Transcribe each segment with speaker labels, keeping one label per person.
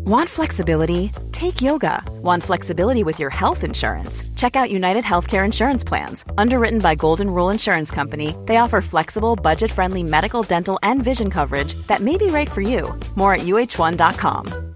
Speaker 1: Want flexibility? Take yoga. Want flexibility with your health insurance? Check out United Healthcare Insurance Plans. Underwritten by Golden Rule Insurance Company, they offer flexible, budget-friendly medical, dental, and vision coverage that may be right for you. More at uh1.com.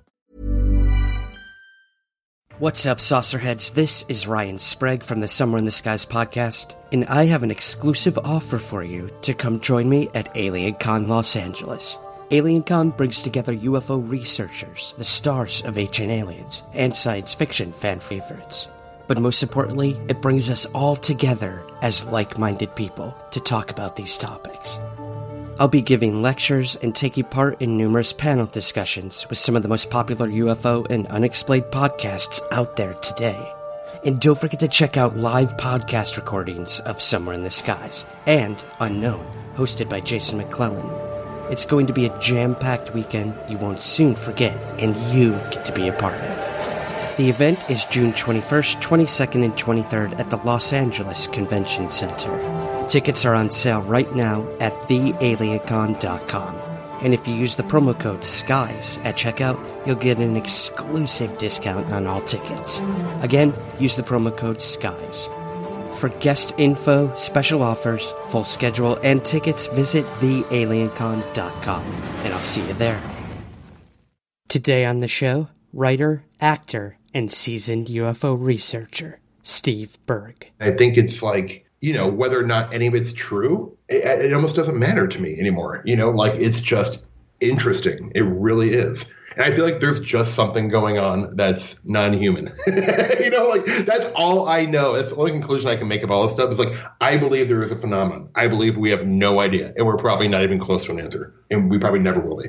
Speaker 2: What's up, Saucerheads? This is Ryan Sprague from the Somewhere in the Skies podcast, and I have an exclusive offer for you to come join me at AlienCon Los Angeles. AlienCon brings together UFO researchers, the stars of Ancient Aliens, and science fiction fan favorites. But most importantly, it brings us all together as like-minded people to talk about these topics. I'll be giving lectures and taking part in numerous panel discussions with some of the most popular UFO and unexplained podcasts out there today. And don't forget to check out live podcast recordings of Somewhere in the Skies and Unknown, hosted by Jason McClellan. It's going to be a jam-packed weekend you won't soon forget, and you get to be a part of. The event is June 21st, 22nd, and 23rd at the Los Angeles Convention Center. Tickets are on sale right now at thealiencon.com. And if you use the promo code SKIES at checkout, you'll get an exclusive discount on all tickets. Again, use the promo code SKIES. For guest info, special offers, full schedule, and tickets, visit thealiencon.com, and I'll see you there. Today on the show, writer, actor, and seasoned UFO researcher, Steve Berg.
Speaker 3: I think it's like, whether or not any of it's true, it almost doesn't matter to me anymore. It's just interesting. It really is. And I feel like there's just something going on that's non-human. That's all I know. That's the only conclusion I can make of all this stuff is I believe there is a phenomenon. I believe we have no idea. And we're probably not even close to an answer. And we probably never will be.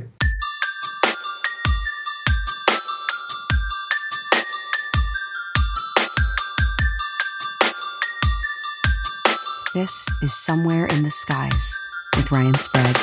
Speaker 4: This is Somewhere in the Skies with Ryan Sprague.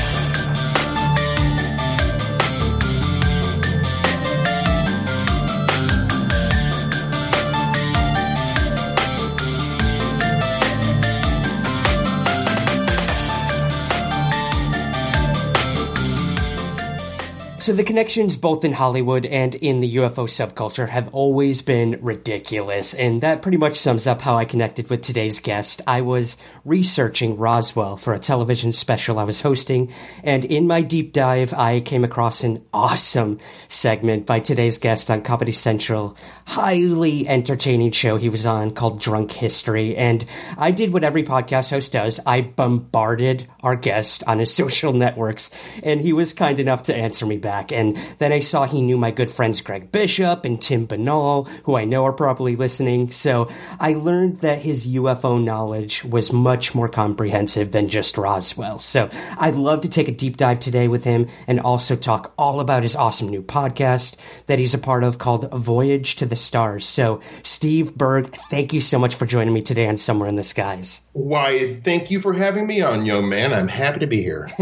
Speaker 2: So the connections both in Hollywood and in the UFO subculture have always been ridiculous, and that pretty much sums up how I connected with today's guest. I was researching Roswell for a television special I was hosting, and in my deep dive, I came across an awesome segment by today's guest on Comedy Central, highly entertaining show he was on called Drunk History, and I did what every podcast host does. I bombarded our guest on his social networks, and he was kind enough to answer me back. And then I saw he knew my good friends Greg Bishop and Tim Banal, who I know are probably listening. So I learned that his UFO knowledge was much more comprehensive than just Roswell. So I'd love to take a deep dive today with him and also talk all about his awesome new podcast that he's a part of called Voyage to the Stars. So Steve Berg, thank you so much for joining me today on Somewhere in the Skies.
Speaker 3: Why, thank you for having me on, young man. I'm happy to be here.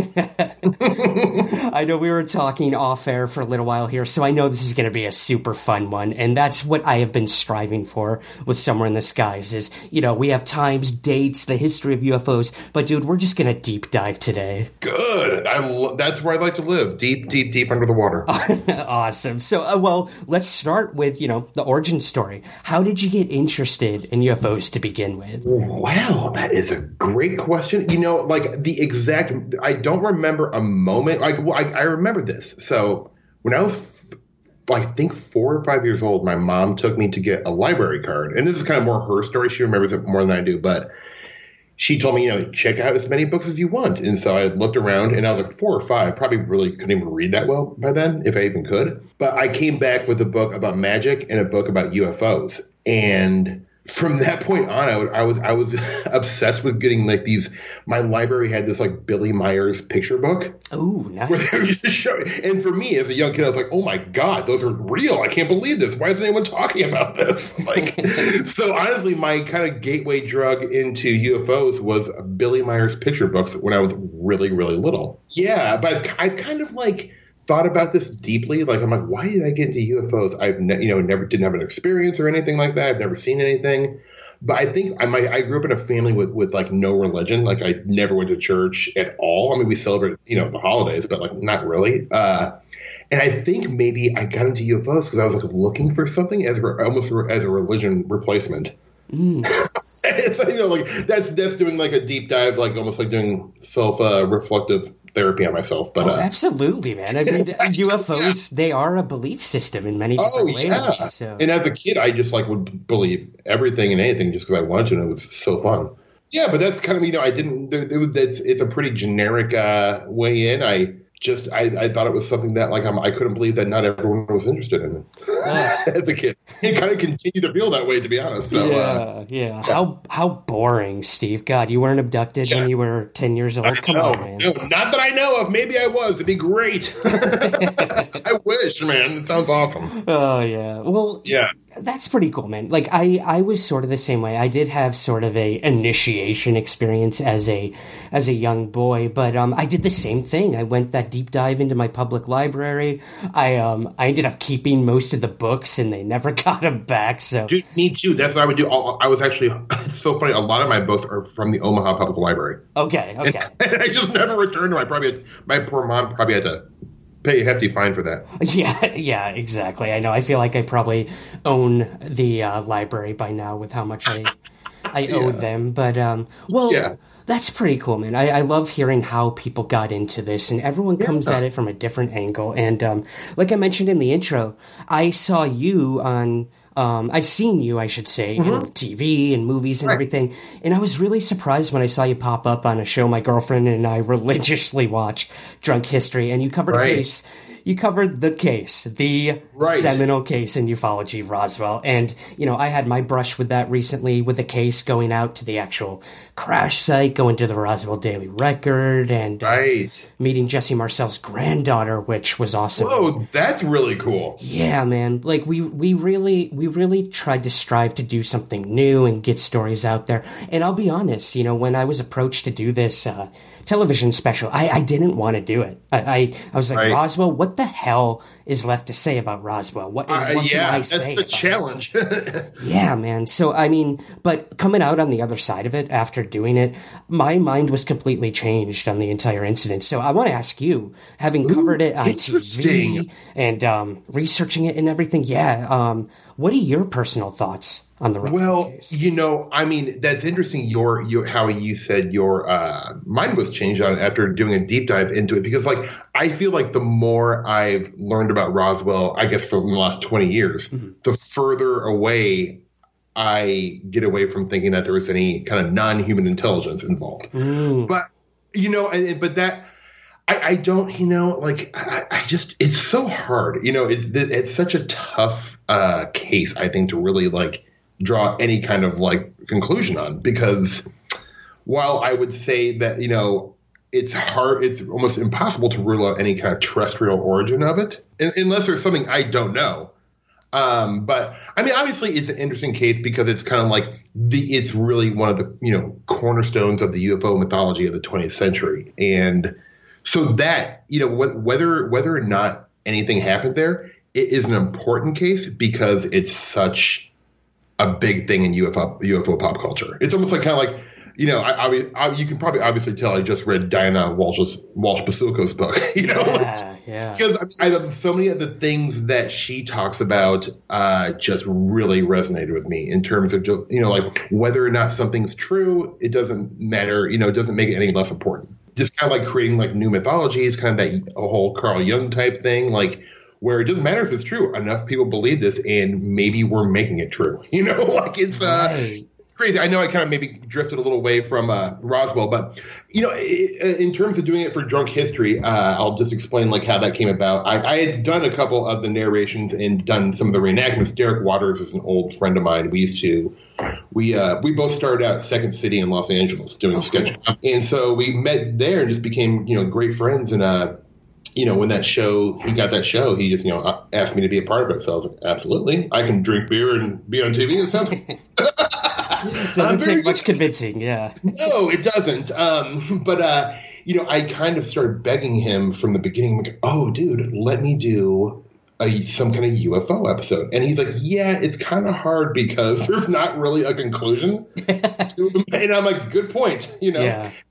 Speaker 2: I know we were talking off air for a little while here, so I know this is going to be a super fun one, and that's what I have been striving for with Somewhere in the Skies is, we have times, dates, the history of UFOs, but dude, we're just going to deep dive today.
Speaker 3: Good. That's where I'd like to live, deep, deep, deep under the water.
Speaker 2: Awesome. So, let's start with, the origin story. How did you get interested in UFOs to begin with?
Speaker 3: Well, that is a great question. I don't remember a moment. I remember this. So when I was, I think 4 or 5 years old, my mom took me to get a library card. And this is kind of more her story. She remembers it more than I do. But she told me, check out as many books as you want. And so I looked around and I was 4 or 5, probably really couldn't even read that well by then, if I even could. But I came back with a book about magic and a book about UFOs. And from that point on, I was obsessed with getting these. My library had this Billy Myers picture book.
Speaker 2: Oh, nice.
Speaker 3: Where they were just showing. And for me as a young kid, I was like, "Oh my God, those are real! I can't believe this. Why isn't anyone talking about this?" So honestly, my kind of gateway drug into UFOs was Billy Myers picture books when I was really, really little. Yeah, but I kind of thought about this deeply. I'm like, why did I get into UFOs? I've never didn't have an experience or anything like that. I've never seen anything. But I think I grew up in a family with no religion. I never went to church at all. I mean, we celebrate, the holidays, but not really. And I think maybe I got into UFOs because I was like looking for something almost as a religion replacement. So, like that's doing like a deep dive, like almost like doing self-reflective therapy on myself. But
Speaker 2: absolutely, man. I mean, UFOs, they are a belief system in many different ways.
Speaker 3: Yeah.
Speaker 2: So.
Speaker 3: And as a kid, I just like would believe everything and anything just because I wanted to, and it was so fun. Yeah, but that's kind of, I didn't, it's a pretty generic way in. I thought it was something that I couldn't believe that not everyone was interested in it as a kid. It kind of continued to feel that way, to be honest. So,
Speaker 2: yeah. How boring, Steve. God, you weren't abducted when you were 10 years old? Come on, man.
Speaker 3: No, not that I know of. Maybe I was. It'd be great. I wish, man. It sounds awesome.
Speaker 2: Oh, yeah. Well, yeah. That's pretty cool, man. Like, I was sort of the same way. I did have sort of a initiation experience as a young boy, but I did the same thing. I went that deep dive into my public library. I ended up keeping most of the books, and they never got them back. So
Speaker 3: Dude, me too. That's what I would do. I was actually, it's so funny. A lot of my books are from the Omaha Public Library.
Speaker 2: Okay.
Speaker 3: And I just never returned them. My poor mom probably had to pay a hefty fine for that.
Speaker 2: Yeah, exactly. I know. I feel like I probably own the library by now with how much I owe them. But, that's pretty cool, man. I love hearing how people got into this, and everyone comes at it from a different angle. And like I mentioned in the intro, I saw you on... I've seen you, I should say, in TV and movies and everything. And I was really surprised when I saw you pop up on a show my girlfriend and I religiously watch, Drunk History, and you covered a case. You covered the case, the seminal case in ufology, Roswell. And, I had my brush with that recently with the case going out to the actual crash site, going to the Roswell Daily Record, and meeting Jesse Marcel's granddaughter, which was awesome.
Speaker 3: Whoa, that's really cool.
Speaker 2: Yeah, man. Like, we really tried to strive to do something new and get stories out there. And I'll be honest, when I was approached to do this television special, I didn't want to do it. I was like, Roswell, what the hell is left to say about Roswell? What can I say?
Speaker 3: That's the challenge.
Speaker 2: Yeah, man. So, but coming out on the other side of it after doing it, my mind was completely changed on the entire incident. So I want to ask you, having covered it on TV and researching it and everything, what are your personal thoughts on the Roswell case?
Speaker 3: That's interesting. How you said your mind was changed on it after doing a deep dive into it, because I feel like the more I've learned about Roswell, I guess from the last 20 years, the further away I get away from thinking that there was any kind of non-human intelligence involved. But I don't, I just, it's so hard, it's such a tough case, I think, to really draw any kind of conclusion on, because while I would say that, it's hard, it's almost impossible to rule out any kind of terrestrial origin of it, unless there's something I don't know. But obviously it's an interesting case because it's kind of it's really one of the, cornerstones of the UFO mythology of the 20th century. And so that, whether or not anything happened there, it is an important case because it's such a big thing in UFO pop culture. It's almost you can probably obviously tell I just read Diana Walsh Basulko's book, Because so many of the things that she talks about just really resonated with me in terms of just, whether or not something's true, it doesn't matter, it doesn't make it any less important. Just kind of creating new mythologies, kind of that whole Carl Jung type thing, where it doesn't matter if it's true. Enough people believe this, and maybe we're making it true. It's crazy. I know I kind of maybe drifted a little away from Roswell, but in terms of doing it for Drunk History, I'll just explain how that came about. I had done a couple of the narrations and done some of the reenactments. Derek Waters is an old friend of mine. We both started out at Second City in Los Angeles doing sketch, and so we met there and just became great friends. And when he got that show, he just asked me to be a part of it. So I was like, absolutely, I can drink beer and be on TV. It sounds
Speaker 2: doesn't take much convincing, yeah. No,
Speaker 3: it doesn't. But I kind of started begging him from the beginning, oh, dude, let me do some kind of UFO episode. And he's like, yeah, it's kind of hard because there's not really a conclusion. And I'm like, good point,
Speaker 2: Yeah.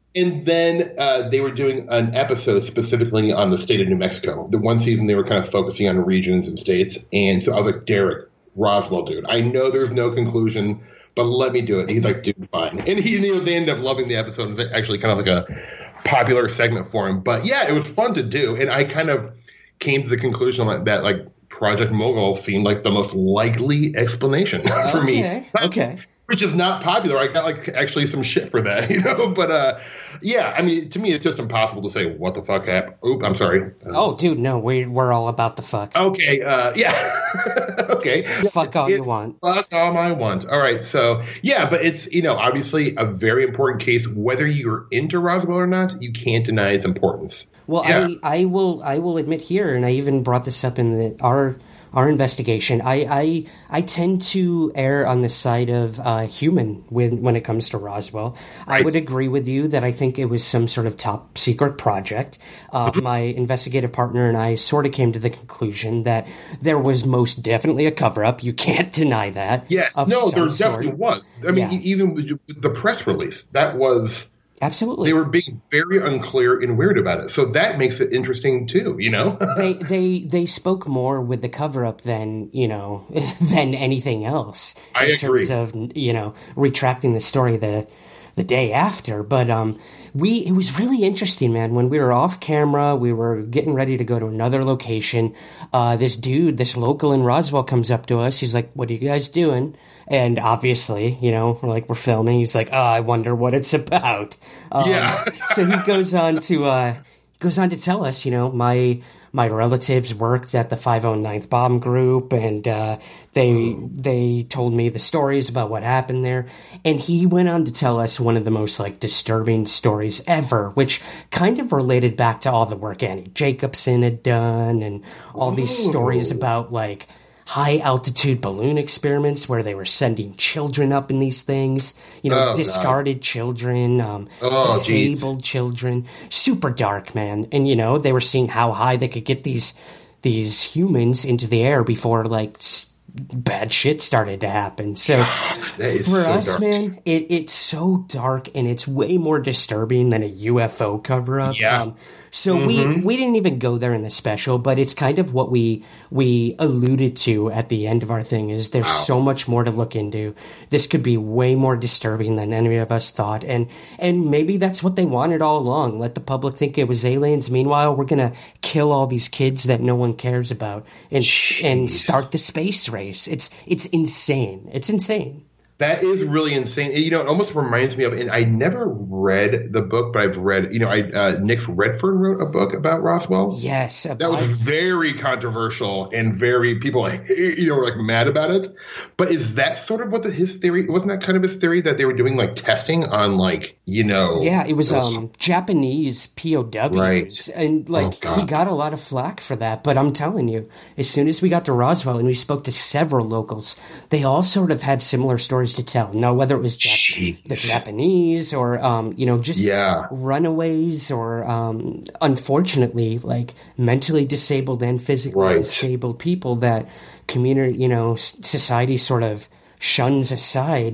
Speaker 3: And then they were doing an episode specifically on the state of New Mexico. The one season they were kind of focusing on regions and states. And so I was like, Derek, Roswell, dude, I know there's no conclusion, but let me do it. And he's like, dude, fine. And they ended up loving the episode. It was actually kind of like a popular segment for him. But yeah, it was fun to do. And I kind of came to the conclusion that like Project Mogul seemed like the most likely explanation for me.
Speaker 2: Okay.
Speaker 3: Which is not popular. I got like actually some shit for that, But yeah, I mean, to me, it's just impossible to say what the fuck happened. Oop, I'm sorry.
Speaker 2: Oh, dude, no, we're all about the fucks.
Speaker 3: Okay, yeah. Okay.
Speaker 2: Fuck all you want.
Speaker 3: Fuck all I want. All right, so yeah, but it's obviously a very important case. Whether you're into Roswell or not, you can't deny its importance.
Speaker 2: Well, yeah. I will admit here, and I even brought this up in our investigation. I tend to err on the side of human when it comes to Roswell. Right. I would agree with you that I think it was some sort of top secret project. My investigative partner and I sort of came to the conclusion that there was most definitely a cover-up. You can't deny that.
Speaker 3: Yes. No, there definitely was. I mean, even with the press release, that was...
Speaker 2: Absolutely.
Speaker 3: They were being very unclear and weird about it. So that makes it interesting too,
Speaker 2: They spoke more with the cover up than anything else. In terms of, retracting the story the day after. But it was really interesting, man. When we were off camera, we were getting ready to go to another location. This local in Roswell comes up to us. He's like, "What are you guys doing?" And obviously, we're filming. He's like, "Oh, I wonder what it's about." So he goes on to tell us, my relatives worked at the 509th Bomb Group, and they told me the stories about what happened there. And he went on to tell us one of the most disturbing stories ever, which kind of related back to all the work Annie Jacobsen had done, and all these stories about high-altitude balloon experiments where they were sending children up in these things, discarded children, disabled children. Super dark, man. And, they were seeing how high they could get these humans into the air before, bad shit started to happen. So for us, dark. Man, it's so dark, and it's way more disturbing than a UFO cover-up.
Speaker 3: Yeah.
Speaker 2: So we didn't even go there in the special, but it's kind of what we alluded to at the end of our thing is there's so much more to look into. This could be way more disturbing than any of us thought. And maybe that's what they wanted all along. Let the public think it was aliens. Meanwhile, we're going to kill all these kids that no one cares about and start the space race. It's insane. It's insane.
Speaker 3: That is really insane. It almost reminds me of, and I never read the book, but I've read, Nick Redfern wrote a book about Roswell.
Speaker 2: Yes.
Speaker 3: That was very controversial and very, people were mad about it. But is that sort of what his theory, wasn't that kind of his theory that they were doing testing on
Speaker 2: Yeah, it was Japanese POWs.
Speaker 3: Right.
Speaker 2: And he got a lot of flack for that. But I'm telling you, as soon as we got to Roswell and we spoke to several locals, they all sort of had similar stories to tell. Now, whether it was the Japanese or, runaways or, unfortunately, mentally disabled and physically disabled people that community, society sort of shuns aside.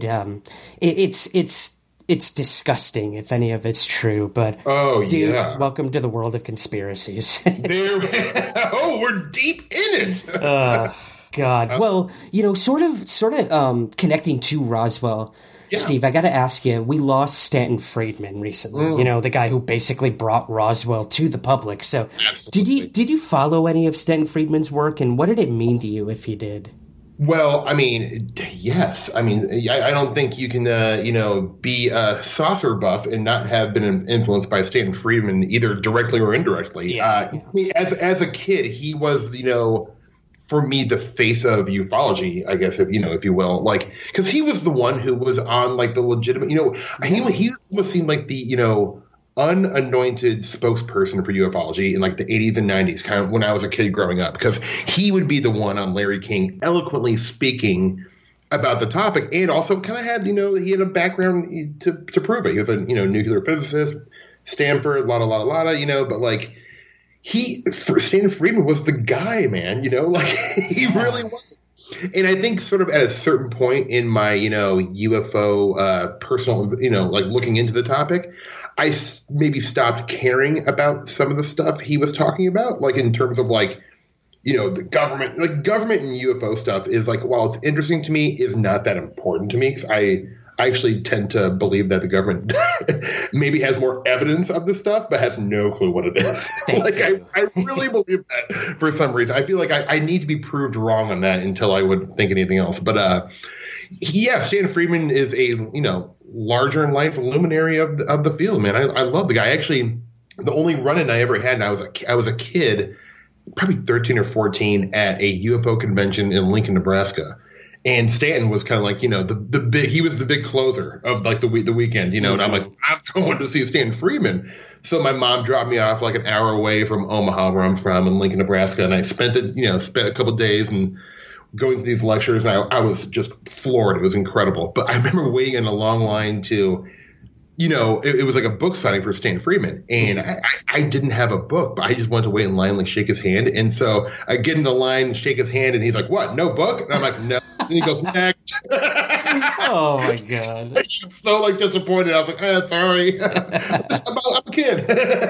Speaker 2: It's disgusting if any of it's true, but welcome to the world of conspiracies.
Speaker 3: We're deep in it.
Speaker 2: God. Well, sort of connecting to Roswell, Steve, I got to ask you, we lost Stanton Friedman recently, the guy who basically brought Roswell to the public. So did you follow any of Stanton Friedman's work, and what did it mean to you if you did?
Speaker 3: Well, I mean, yes. I mean, I don't think you can, be a saucer buff and not have been influenced by Stanton Friedman either directly or indirectly.
Speaker 2: Yeah.
Speaker 3: As a kid, he was, for me, the face of ufology, I guess, if you will, because he was the one who was on the legitimate, he almost seemed like the, unanointed spokesperson for ufology in the 80s and 90s, kind of when I was a kid growing up, because he would be the one on Larry King eloquently speaking about the topic, and also kind of had, he had a background to prove it. He was a, nuclear physicist, Stanford, but Stanton Friedman was the guy, man, he really was. And I think sort of at a certain point in my, UFO personal, looking into the topic, maybe stopped caring about some of the stuff he was talking about, like in terms of like, the government and UFO stuff is like, while it's interesting to me, is not that important to me, because I actually tend to believe that the government maybe has more evidence of this stuff, but has no clue what it is. I really believe that for some reason. I feel like I need to be proved wrong on that until I would think anything else. But Stan Friedman is a larger in life luminary of the field, man. I love the guy. Actually, the only run-in I ever had, and I was a kid, probably 13 or 14, at a UFO convention in Lincoln, Nebraska. And Stanton was kind of like, he was the big closer of like the weekend, and I'm like, I'm going to see Stanton Friedman. So my mom dropped me off like an hour away from Omaha, where I'm from, in Lincoln, Nebraska. And I spent a couple of days and going to these lectures, and I was just floored. It was incredible. But I remember waiting in a long line to, it was like a book signing for Stanton Friedman. And I didn't have a book, but I just wanted to wait in line, like shake his hand. And so I get in the line, shake his hand, and he's like, "What? No book?" And I'm like, "No." And he goes, "Next."
Speaker 5: Oh my God.
Speaker 3: He's so like disappointed. I was like, "Sorry." I'm a kid.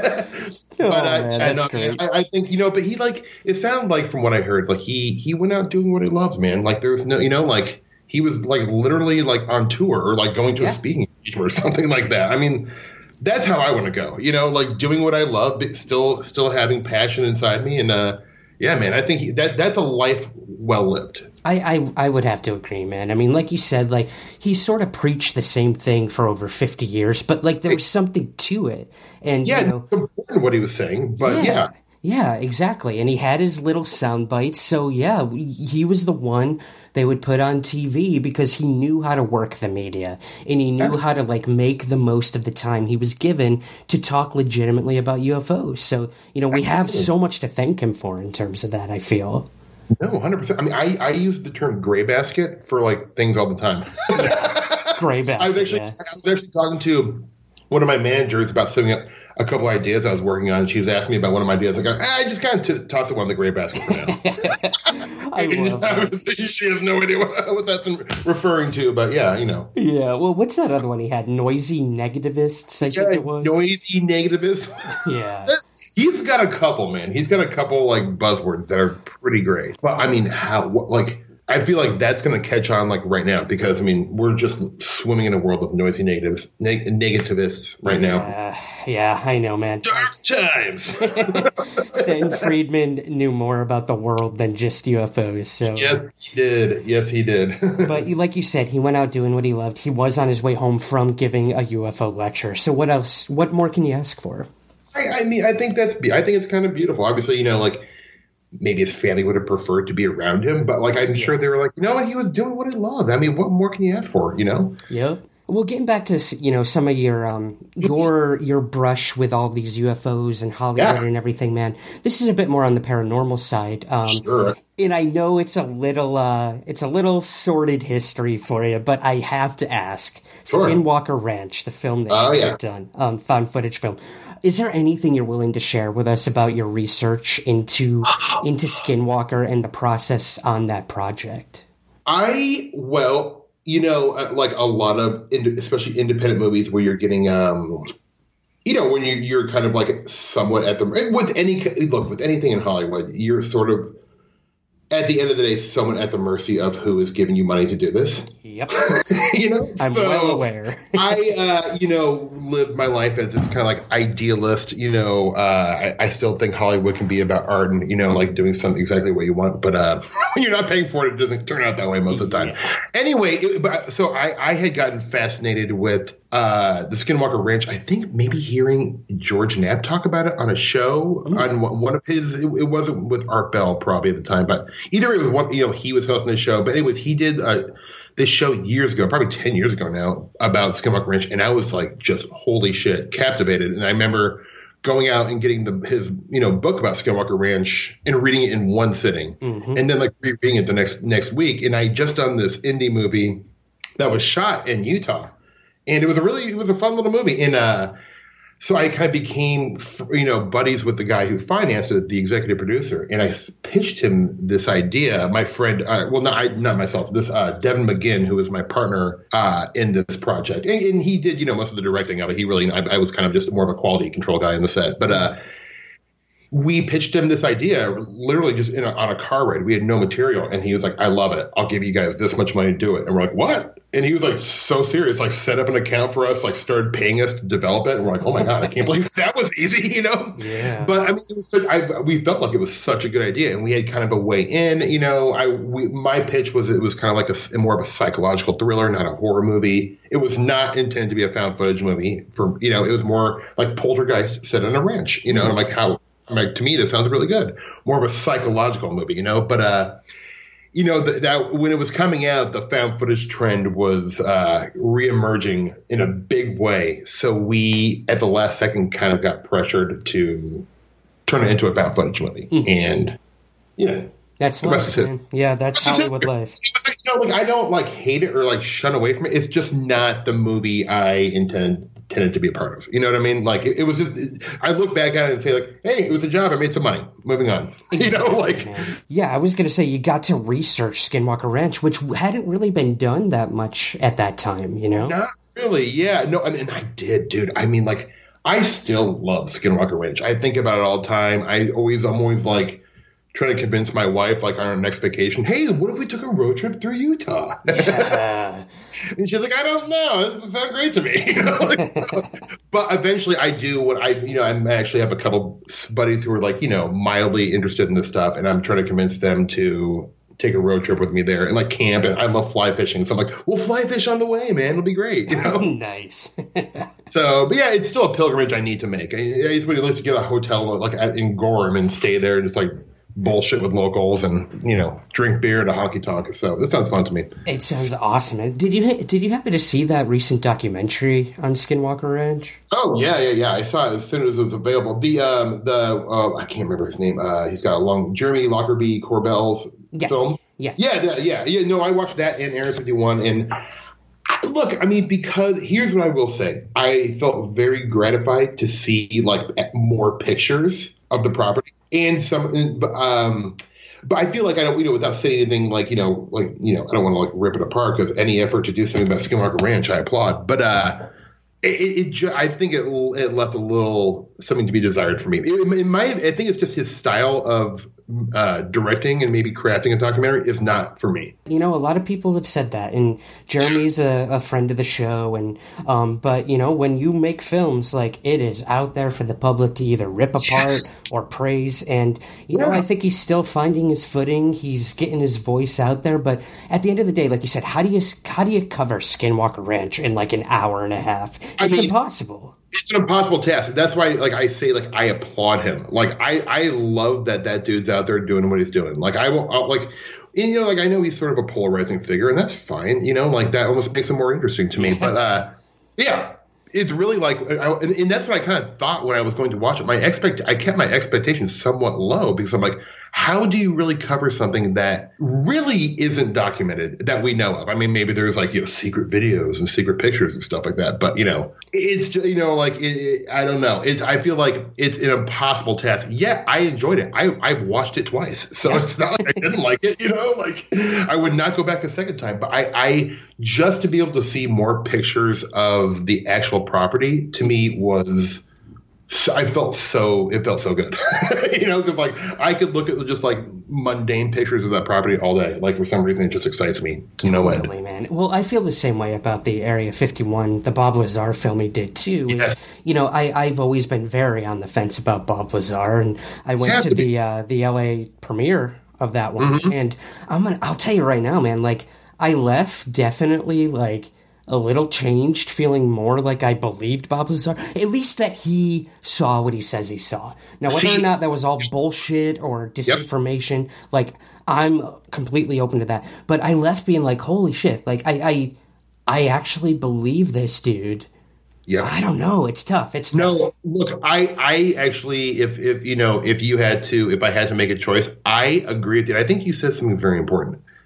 Speaker 5: That's great.
Speaker 3: I think, but he it sounded like, from what I heard, like he went out doing what he loves, man. Like there's no, like he was like literally like on tour, or like going to a speaking engagement or something like that. I mean, that's how I want to go, like doing what I love, but still having passion inside me. And man, I think that's a life well lived.
Speaker 5: I would have to agree, man. I mean, like you said, like he sort of preached the same thing for over 50 years, but like there was something to it. And
Speaker 3: it's important what he was saying, but
Speaker 5: yeah, exactly. And he had his little sound bites. So he was the one they would put on TV because he knew how to work the media, and he knew how to like make the most of the time he was given to talk legitimately about UFOs. So, we have so much to thank him for in terms of that, I feel.
Speaker 3: No, 100%. I mean, I use the term gray basket for like things all the time.
Speaker 5: Gray basket.
Speaker 3: I was actually talking to one of my managers about setting up a couple ideas I was working on, and she was asking me about one of my ideas. I just kind of toss it one in the gray basket for now.
Speaker 5: I love that.
Speaker 3: She has no idea what that's referring to, but yeah.
Speaker 5: Yeah, well, what's that other one he had? Noisy negativists, I think it was.
Speaker 3: Noisy negativists.
Speaker 5: Yeah.
Speaker 3: He's got a couple, man. He's got a couple like buzzwords that are pretty great. But I mean, I feel like that's going to catch on like right now, because I mean, we're just swimming in a world of noisy negativists right now.
Speaker 5: Yeah, I know, man.
Speaker 3: Dark times.
Speaker 5: Stanton Friedman knew more about the world than just UFOs. So
Speaker 3: Yes, he did.
Speaker 5: But like you said, he went out doing what he loved. He was on his way home from giving a UFO lecture. So what else? What more can you ask for?
Speaker 3: I mean, I think it's kind of beautiful. Obviously, like maybe his family would have preferred to be around him, but like I'm sure they were like, he was doing what he loved. I mean, what more can you ask for?
Speaker 5: Yep. Well, getting back to some of your brush with all these UFOs and Hollywood and everything, man. This is a bit more on the paranormal side.
Speaker 3: Sure.
Speaker 5: And I know it's a little sordid history for you, but I have to ask. Sure. Skinwalker Ranch, the film that you worked on, found footage film. Is there anything you're willing to share with us about your research into Skinwalker and the process on that project?
Speaker 3: Like a lot of, especially independent movies where you're getting, when you're kind of like somewhat with anything in Hollywood, you're sort of, at the end of the day, someone at the mercy of who is giving you money to do this.
Speaker 5: Yep.
Speaker 3: I'm
Speaker 5: well aware.
Speaker 3: I live my life as this kind of like idealist. I still think Hollywood can be about art and, like doing something exactly what you want. But when you're not paying for it, it doesn't turn out that way most of the time. Yeah. Anyway, so I had gotten fascinated with the Skinwalker Ranch. I think maybe hearing George Knapp talk about it on a show on one of his. It wasn't with Art Bell probably at the time, but either it was one. He was hosting the show. But anyways, he did this show years ago, probably 10 years ago now, about Skinwalker Ranch, and I was like, just holy shit, captivated. And I remember going out and getting his book about Skinwalker Ranch and reading it in one sitting, and then like rereading it the next week. And I just done this indie movie that was shot in Utah. And it was a fun little movie. And So I kind of became, buddies with the guy who financed it, the executive producer, and I pitched him this idea. My friend, not myself, this Devin McGinn, who was my partner in this project, and he did, most of the directing of it. I was kind of just more of a quality control guy in the set, but we pitched him this idea, literally just on a car ride. We had no material, and he was like, "I love it. I'll give you guys this much money to do it." And we're like, "What?" And he was like so serious, like set up an account for us, like started paying us to develop it. And we're like, "Oh my God, I can't believe that was easy,"
Speaker 5: Yeah.
Speaker 3: But I mean, it was we felt like it was such a good idea, and we had kind of a way in. My pitch was it was kind of like more of a psychological thriller, not a horror movie. It was not intended to be a found footage movie. It was more like Poltergeist set on a ranch. And I'm like, to me, that sounds really good. More of a psychological movie, but that when it was coming out, the found footage trend was reemerging in a big way. So we, at the last second, kind of got pressured to turn it into a found footage movie. And,
Speaker 5: that's life, man. Yeah, that's Hollywood life.
Speaker 3: I don't hate it or shun away from it. It's just not the movie I intended to be a part of. You know what I mean? It was just, I look back at it and say hey, it was a job. I made some money. Moving on.
Speaker 5: Exactly, yeah, I was going to say you got to research Skinwalker Ranch, which hadn't really been done that much at that time,
Speaker 3: Not really. Yeah. No, and I did, dude. I mean, I still love Skinwalker Ranch. I think about it all the time. I'm always trying to convince my wife, on our next vacation, hey, what if we took a road trip through Utah?
Speaker 5: Yeah.
Speaker 3: And she's like, I don't know. It sounds great to me. But eventually I do I actually have a couple buddies who are mildly interested in this stuff, and I'm trying to convince them to take a road trip with me there and camp. And I love fly fishing. So I'm like, we'll fly fish on the way, man. It'll be great.
Speaker 5: Nice.
Speaker 3: So, but yeah, it's still a pilgrimage I need to make. I used to at least get a hotel in Gorham and stay there and just bullshit with locals and drink beer at a honky tonk. So that sounds fun to me.
Speaker 5: It sounds awesome. Did you happen to see that recent documentary on Skinwalker Ranch?
Speaker 3: Oh yeah. I saw it as soon as it was available. The I can't remember his name. He's got a long Jeremy Lockerbie Corbell's film.
Speaker 5: Yes.
Speaker 3: Yeah. No, I watched that and Area 51. And look, I mean, because here's what I will say: I felt very gratified to see more pictures of the property. And but I feel like I don't, without saying anything I don't want to rip it apart, because any effort to do something about Skinwalker Ranch, I applaud. But I think it left a little something to be desired for me. I think it's just his style of directing and maybe crafting a documentary is not for me.
Speaker 5: A lot of people have said that, and Jeremy's a friend of the show, and but when you make films, it is out there for the public to either rip apart or praise, and I think he's still finding his footing. He's getting his voice out there, but at the end of the day, like you said, how do you cover Skinwalker Ranch in an hour and a half? It's impossible.
Speaker 3: It's an impossible task. That's why, I say, I applaud him. I love that dude's out there doing what he's doing. I know he's sort of a polarizing figure, and that's fine. That almost makes him more interesting to me. But yeah, it's really and that's what I kind of thought when I was going to watch it. I kept my expectations somewhat low, because I'm like, how do you really cover something that really isn't documented that we know of? I mean, maybe there's secret videos and secret pictures and stuff like that, but it's just, I don't know. I feel like it's an impossible task. Yeah, I enjoyed it. I've watched it twice, so it's not like I didn't like it. I would not go back a second time, but I just to be able to see more pictures of the actual property to me was. It felt so good, because I could look at just mundane pictures of that property all day. For some reason, it just excites me to no end.
Speaker 5: Totally, man. Well, I feel the same way about the Area 51, the Bob Lazar film he did too. Is, I've always been very on the fence about Bob Lazar, and I went to the LA premiere of that one, and I'll tell you right now, man. I left definitely a little changed, feeling more like I believed Bob Lazar. At least that he saw what he says he saw. Now, whether or not that was all bullshit or disinformation, I'm completely open to that. But I left being holy shit. I actually believe this dude. Yeah. I don't know. It's tough.
Speaker 3: No, look, I actually, if I had to make a choice, I agree with you. I think you said something very important.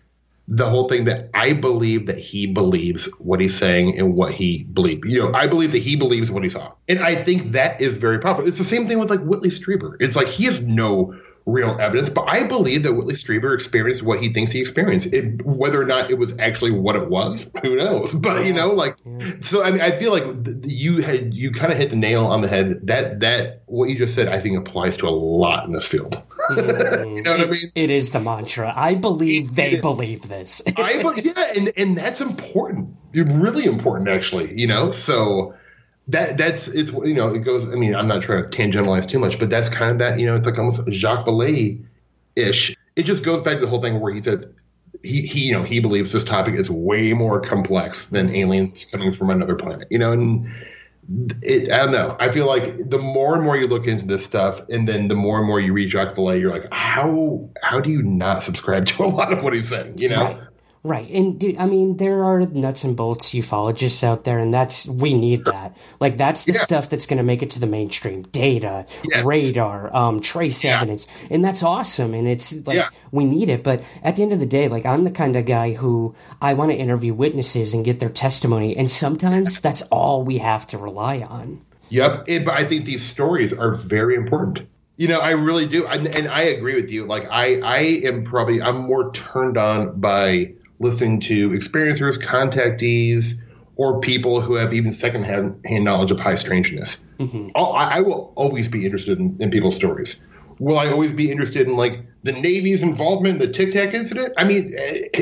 Speaker 3: the whole thing that I believe that he believes what he's saying and what he believes. I believe that he believes what he saw. And I think that is very powerful. It's the same thing with like Whitley Strieber. It's like he has no real evidence, but I believe that Whitley Strieber experienced what he thinks he experienced. Whether or not it was actually what it was, who knows? But so I mean, I feel like you kind of hit the nail on the head. That what you just said, I think applies to a lot in this field. You know what I mean?
Speaker 5: It is the mantra. I believe they believe this.
Speaker 3: And that's important. Really important, actually. So. That's it goes. I mean, I'm not trying to tangentialize too much, but that's kind of that. It's like almost Jacques Vallée-ish. It just goes back to the whole thing where he said he believes this topic is way more complex than aliens coming from another planet. And I don't know. I feel like the more and more you look into this stuff, and then the more and more you read Jacques Vallée, you're like, how do you not subscribe to a lot of what he's saying?
Speaker 5: Right. And dude, I mean, there are nuts and bolts ufologists out there, and we need that. Like, that's the stuff that's going to make it to the mainstream. Data, radar, trace evidence. And that's awesome. And it's like, we need it. But at the end of the day, like, I'm the kind of guy who I want to interview witnesses and get their testimony. And sometimes that's all we have to rely on.
Speaker 3: Yep. But I think these stories are very important. I really do. And I agree with you. Like, I'm more turned on by listening to experiencers, contactees, or people who have even secondhand knowledge of high strangeness. Mm-hmm. I will always be interested in people's stories. Will I always be interested in like the Navy's involvement in the Tic Tac incident? I mean,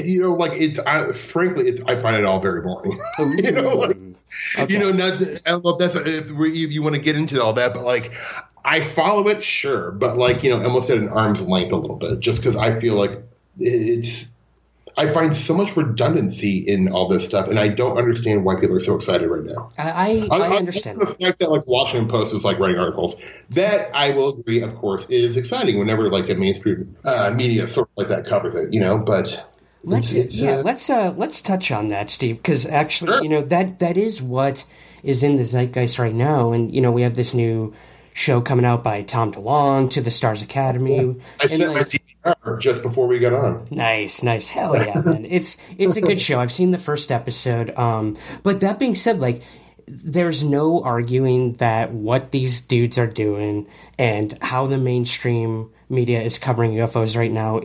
Speaker 3: frankly, I find it all very boring. Okay. I don't know if you want to get into all that, but like, I follow it, sure, but like, almost at an arm's length a little bit, just because I feel like I find so much redundancy in all this stuff, and I don't understand why people are so excited right now.
Speaker 5: I understand
Speaker 3: the fact that like Washington Post is like writing articles. That I will agree, of course, is exciting whenever like a mainstream media sort of like that covers it. But let's touch on that, Steve, because actually, sure.
Speaker 5: that is what is in the zeitgeist right now, and we have this new show coming out by Tom DeLonge, To the Stars Academy.
Speaker 3: Yeah. I sent my DVR just before we got on.
Speaker 5: Nice. Hell yeah, man. It's a good show. I've seen the first episode. But that being said, like, there's no arguing that what these dudes are doing and how the mainstream media is covering UFOs right now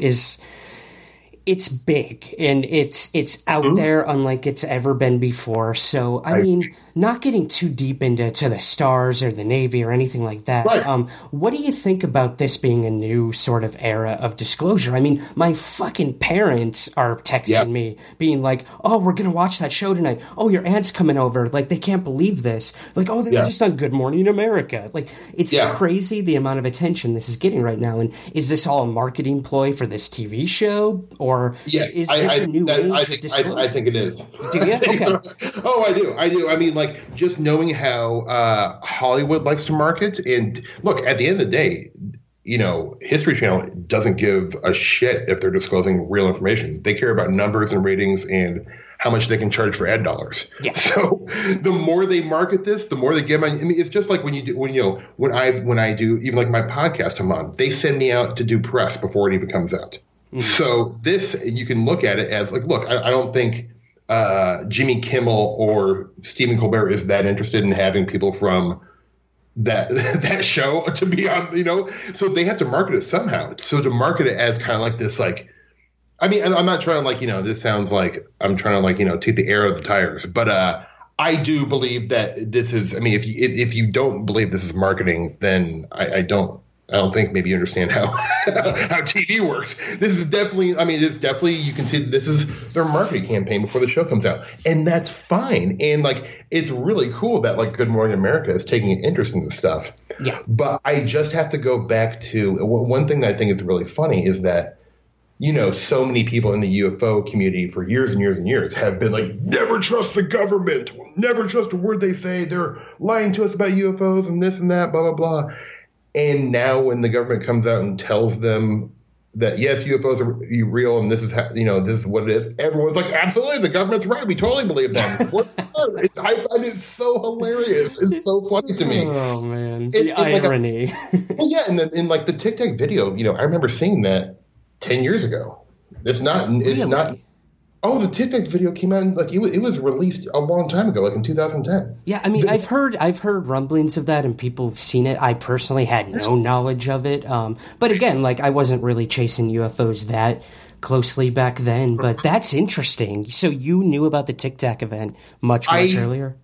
Speaker 5: it's big and it's out there unlike it's ever been before. So, I mean, not getting too deep into the stars or the Navy or anything like that.
Speaker 3: Right.
Speaker 5: What do you think about this being a new sort of era of disclosure? I mean, my fucking parents are texting me being like, oh, we're going to watch that show tonight. Oh, your aunt's coming over. Like, they can't believe this. Like, oh, they were just on Good Morning America. Like, it's crazy the amount of attention this is getting right now. And is this all a marketing ploy for this TV show? Or is this a new age of disclosure?
Speaker 3: I think it is.
Speaker 5: Do you? Okay.
Speaker 3: Oh, I do. I mean, like, just knowing how Hollywood likes to market. And look, at the end of the day, History Channel doesn't give a shit if they're disclosing real information. They care about numbers and ratings and how much they can charge for ad dollars. Yeah. So the more they market this, the more they get I mean, it's just like when I do even like my podcast I'm on, they send me out to do press before it even comes out. Mm-hmm. So this, you can look at it as like, look, I don't think Jimmy Kimmel or Stephen Colbert is that interested in having people from that show to be on, so they have to market it somehow. So to market it as kind of like this, like, I mean, I'm not trying to like, this sounds like I'm trying to like, take the air of the tires, but I do believe that this is, I mean, if you don't believe this is marketing, then I don't think maybe you understand how TV works. This is definitely, I mean, it's definitely, you can see this is their marketing campaign before the show comes out. And that's fine. And like, it's really cool that like Good Morning America is taking an interest in this stuff. Yeah. But I just have to go back to one thing that I think is really funny is that, so many people in the UFO community for years and years and years have been like, never trust the government. Never trust a word they say. They're lying to us about UFOs and this and that, blah, blah, blah. And now when the government comes out and tells them that, yes, UFOs are real and this is this is what it is, everyone's like, absolutely, the government's right. We totally believe them. I find it so hilarious. It's so funny to me.
Speaker 5: Oh, man. The irony.
Speaker 3: And then in like the Tic Tac video, I remember seeing that 10 years ago. It's not Oh, the Tic Tac video came out, like, it was released a long time ago, like in 2010.
Speaker 5: Yeah, I mean, I've heard rumblings of that, and people have seen it. I personally had no knowledge of it. But again, like, I wasn't really chasing UFOs that closely back then, but that's interesting. So you knew about the Tic Tac event much earlier?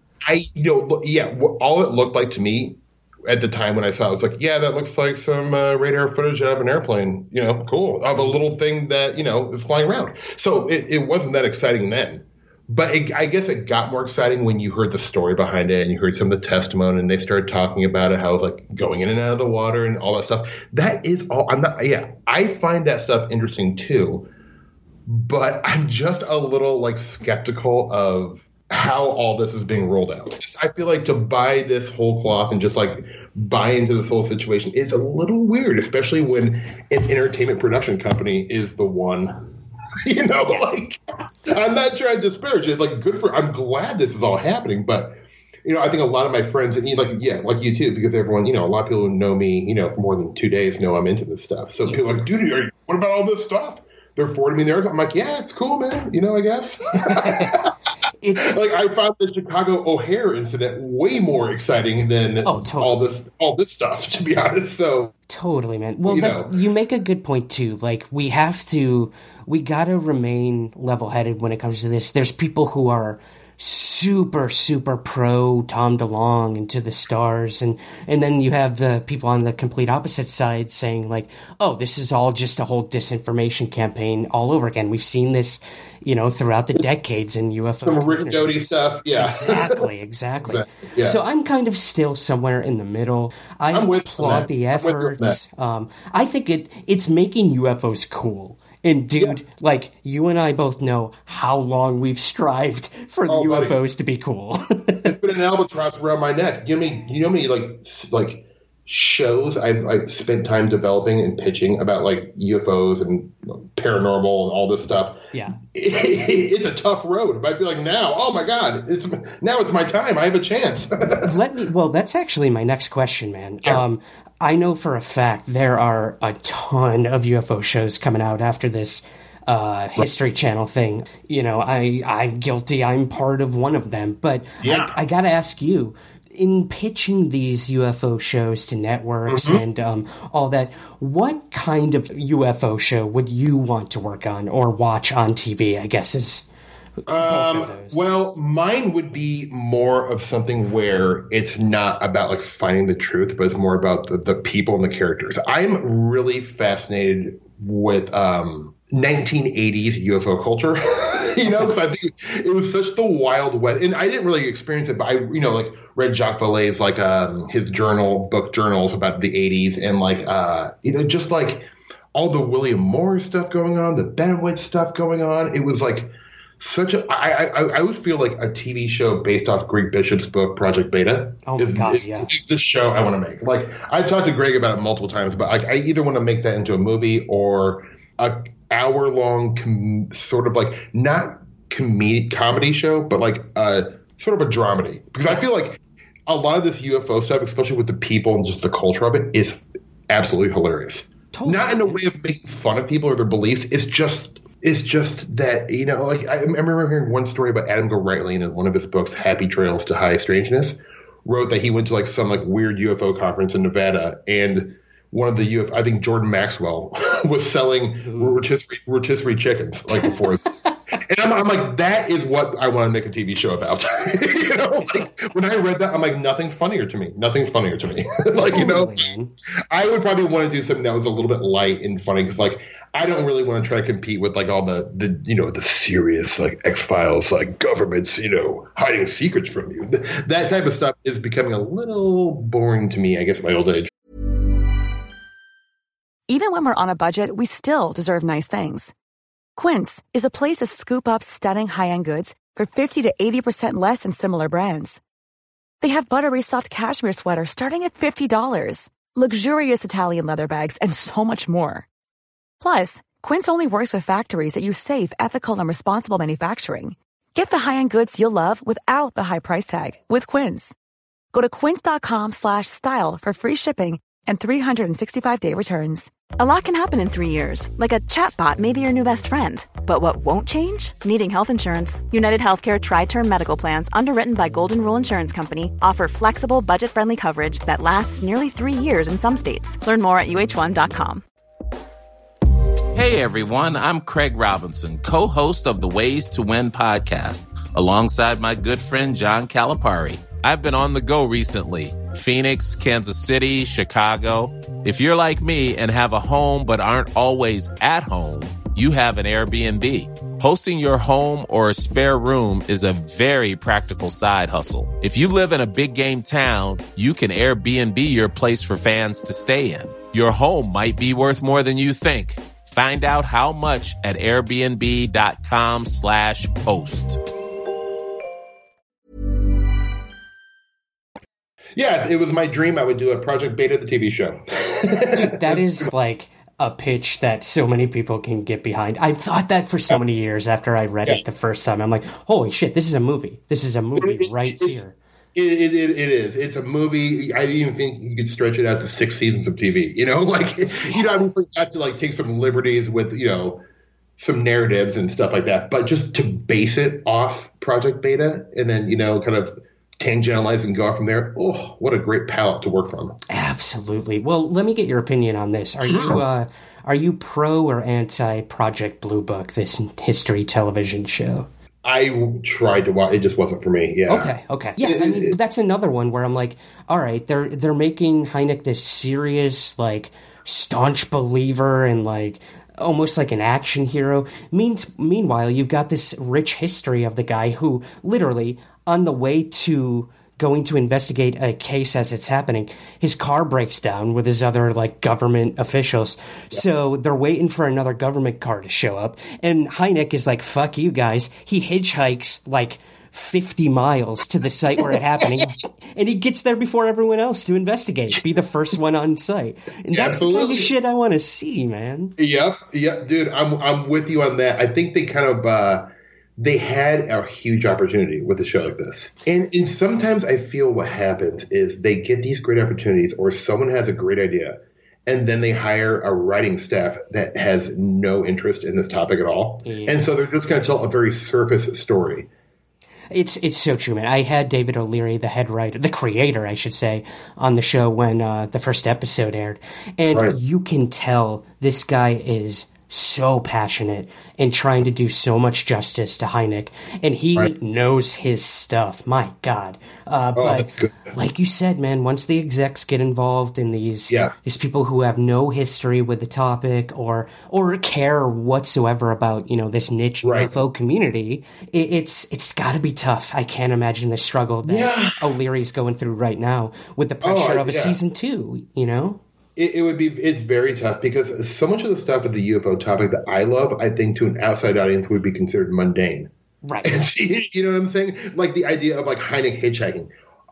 Speaker 3: All it looked like to me at the time when I saw it was like, yeah, that looks like some radar footage of an airplane, cool, of a little thing that, is flying around. So it wasn't that exciting then. But I guess it got more exciting when you heard the story behind it and you heard some of the testimony and they started talking about it, how it was like going in and out of the water and all that stuff. That is all. I find that stuff interesting too. But I'm just a little like skeptical of how all this is being rolled out. I feel like to buy this whole cloth and just like buy into this whole situation is a little weird, especially when an entertainment production company is the one, like, I'm not trying to disparage it. Like, I'm glad this is all happening, but I think a lot of my friends, and like you too, because everyone, a lot of people who know me, for more than 2 days know I'm into this stuff. So people are like, dude, what about all this stuff? They're forwarding me there. I'm like, yeah, it's cool, man. I guess. It's like I found the Chicago O'Hare incident way more exciting than all this stuff, to be honest. So
Speaker 5: totally, man. Well, you make a good point too. Like we gotta remain level-headed when it comes to this. There's people who are super, super pro Tom DeLonge and To the Stars, and then you have the people on the complete opposite side saying like, oh, this is all just a whole disinformation campaign all over again. We've seen this, throughout the decades in UFO.
Speaker 3: Some Rick Doty stuff, yeah.
Speaker 5: Exactly. Yeah. So I'm kind of still somewhere in the middle. I applaud the efforts. I think it's making UFOs cool. And dude, like you and I both know how long we've strived for the UFOs to be cool.
Speaker 3: It's been an albatross around my neck. You know me, like shows I've spent time developing and pitching about like UFOs and paranormal and all this stuff.
Speaker 5: Yeah,
Speaker 3: it's a tough road. But I feel like now, oh my god, it's my time. I have a chance.
Speaker 5: That's actually my next question, man.
Speaker 3: Sure.
Speaker 5: I know for a fact there are a ton of UFO shows coming out after this History Channel thing. I'm guilty. I'm part of one of them. But I got to ask you, in pitching these UFO shows to networks and all that, what kind of UFO show would you want to work on or watch on TV, I guess is...
Speaker 3: Well, mine would be more of something where it's not about like finding the truth, but it's more about the people and the characters. I'm really fascinated with 1980s UFO culture, because I think it was such the Wild West, and I didn't really experience it, but I, like read Jacques Vallée's like his book journals about the 80s, and like just like all the William Morris stuff going on, the Benowitz stuff going on. It was like I would feel like a TV show based off Greg Bishop's book Project Beta.
Speaker 5: Oh my God, yeah.
Speaker 3: It's the show I want to make. Like I've talked to Greg about it multiple times, but like I either want to make that into a movie or a hour-long sort of like not comedy show, but like sort of a dramedy. Because I feel like a lot of this UFO stuff, especially with the people and just the culture of it, is absolutely hilarious. Totally. Not in a way of making fun of people or their beliefs. It's just that, like I remember hearing one story about Adam Gorightly in one of his books, Happy Trails to High Strangeness, wrote that he went to like some like weird UFO conference in Nevada, and one of the UFO, I think Jordan Maxwell, was selling rotisserie chickens like before. And I'm like, that is what I want to make a TV show about. Like, when I read that, I'm like, nothing's funnier to me. Like, I would probably want to do something that was a little bit light and funny because, like, I don't really want to try to compete with like all the serious like X-Files, like governments, hiding secrets from you. That type of stuff is becoming a little boring to me, I guess, at my old age.
Speaker 6: Even when we're on a budget, we still deserve nice things. Quince is a place to scoop up stunning high-end goods for 50 to 80% less than similar brands. They have buttery soft cashmere sweaters starting at $50, luxurious Italian leather bags, and so much more. Plus, Quince only works with factories that use safe, ethical, and responsible manufacturing. Get the high-end goods you'll love without the high price tag with Quince. Go to quince.com/style for free shipping and 365-day returns.
Speaker 1: A lot can happen in 3 years, like a chatbot may be your new best friend. But what won't change? Needing health insurance. United Healthcare Tri-Term Medical Plans, underwritten by Golden Rule Insurance Company, offer flexible, budget-friendly coverage that lasts nearly 3 years in some states. Learn more at uh1.com.
Speaker 7: Hey everyone, I'm Craig Robinson, co-host of the Ways to Win podcast, alongside my good friend John Calipari. I've been on the go recently. Phoenix, Kansas City, Chicago. If you're like me and have a home but aren't always at home, you have an Airbnb. Hosting your home or a spare room is a very practical side hustle. If you live in a big game town, you can Airbnb your place for fans to stay in. Your home might be worth more than you think. Find out how much at airbnb.com/host.
Speaker 3: Yeah, it was my dream. I would do a Project Beta, the TV show.
Speaker 5: Dude, that is like a pitch that so many people can get behind. I've thought that for so many years after I read it the first time. I'm like, holy shit, this is a movie. This is a movie right here.
Speaker 3: It is. It's a movie. I even think you could stretch it out to 6 seasons of TV. You know, like, you know, obviously you have to like take some liberties with, you know, some narratives and stuff like that. But just to base it off Project Beta and then, you know, kind of tangentialize and go off from there. Oh, what a great palette to work from.
Speaker 5: Absolutely. Well, let me get your opinion on this. Are you pro or anti Project Blue Book, this history television show?
Speaker 3: I tried to watch. It just wasn't for me. Yeah.
Speaker 5: Okay. Yeah, I mean, that's another one where I'm like, all right, they're making Hynek this serious, like, staunch believer and like almost like an action hero. Meanwhile, you've got this rich history of the guy who literally on the way to going to investigate a case as it's happening, his car breaks down with his other like government officials. Yeah. So they're waiting for another government car to show up. And Hynek is like, fuck you guys. He hitchhikes like 50 miles to the site where it happened. And he gets there before everyone else to investigate, be the first one on site. And that's Absolutely. The kind of shit I want to see, man.
Speaker 3: Yep, dude. I'm with you on that. I think they kind of, they had a huge opportunity with a show like this. And sometimes I feel what happens is they get these great opportunities or someone has a great idea and then they hire a writing staff that has no interest in this topic at all. Yeah. And so they're just going to tell a very surface story.
Speaker 5: It's so true, man. I had David O'Leary, the head writer, the creator, I should say, on the show when the first episode aired. And you can tell this guy is so passionate and trying to do so much justice to Hynek, and he knows his stuff. My God. But
Speaker 3: that's good.
Speaker 5: Like you said, man, once the execs get involved in these people who have no history with the topic or care whatsoever about, you know, this niche UFO community, it's got to be tough. I can't imagine the struggle that O'Leary's going through right now with the pressure of a season 2, you know?
Speaker 3: It's very tough because so much of the stuff with the UFO topic that I love, I think to an outside audience would be considered mundane.
Speaker 5: Right.
Speaker 3: You know what I'm saying? Like the idea of like Hynek hitchhiking.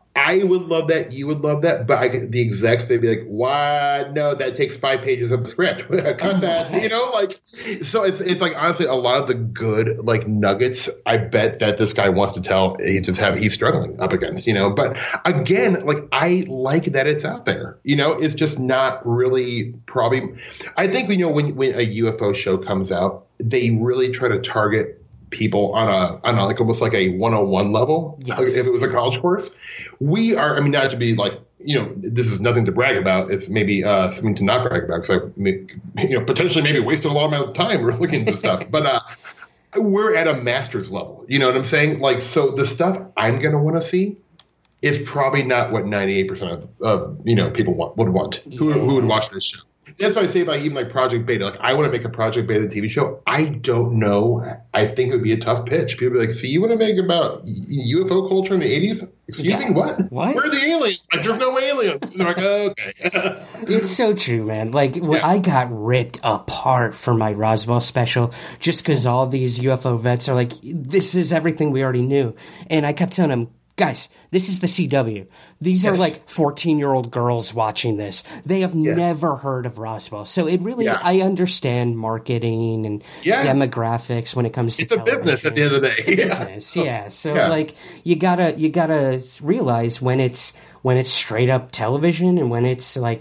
Speaker 3: I would love that. You would love that. But the execs, they'd be like, "What? No, that takes 5 pages of the script. Cut that." You know, like, so it's like, honestly, a lot of the good, like, nuggets, I bet that this guy wants to tell, he's struggling up against, you know. But again, like, I like that it's out there. You know, it's just not really probably, I think, you know, when a UFO show comes out, they really try to target people on a like almost like a 101 level. Yes. If it was a college course, we are, I mean, not to be like, you know, this is nothing to brag about. It's maybe something to not brag about because I, you know, potentially maybe wasted a lot of my time looking into stuff. But we're at a master's level. You know what I'm saying? Like, so the stuff I'm going to want to see is probably not what 98% of you know, people would want who would watch this show. That's what I say about even like Project Beta. Like, I want to make a Project Beta TV show. I don't know. I think it would be a tough pitch. People would be like, so you want to make about UFO culture in the 80s? Excuse me, what? Where are the aliens? Like, there's no aliens. And they're like, oh, okay.
Speaker 5: It's so true, man. Like, I got ripped apart for my Roswell special just because all these UFO vets are like, this is everything we already knew. And I kept telling them, guys, this is the CW. These are like 14-year-old girls watching this. They have never heard of Roswell. So it really, I understand marketing and demographics when it comes to television.
Speaker 3: A business at the end of the day.
Speaker 5: It's a business, yeah. So like, you gotta realize when it's straight up television and when it's like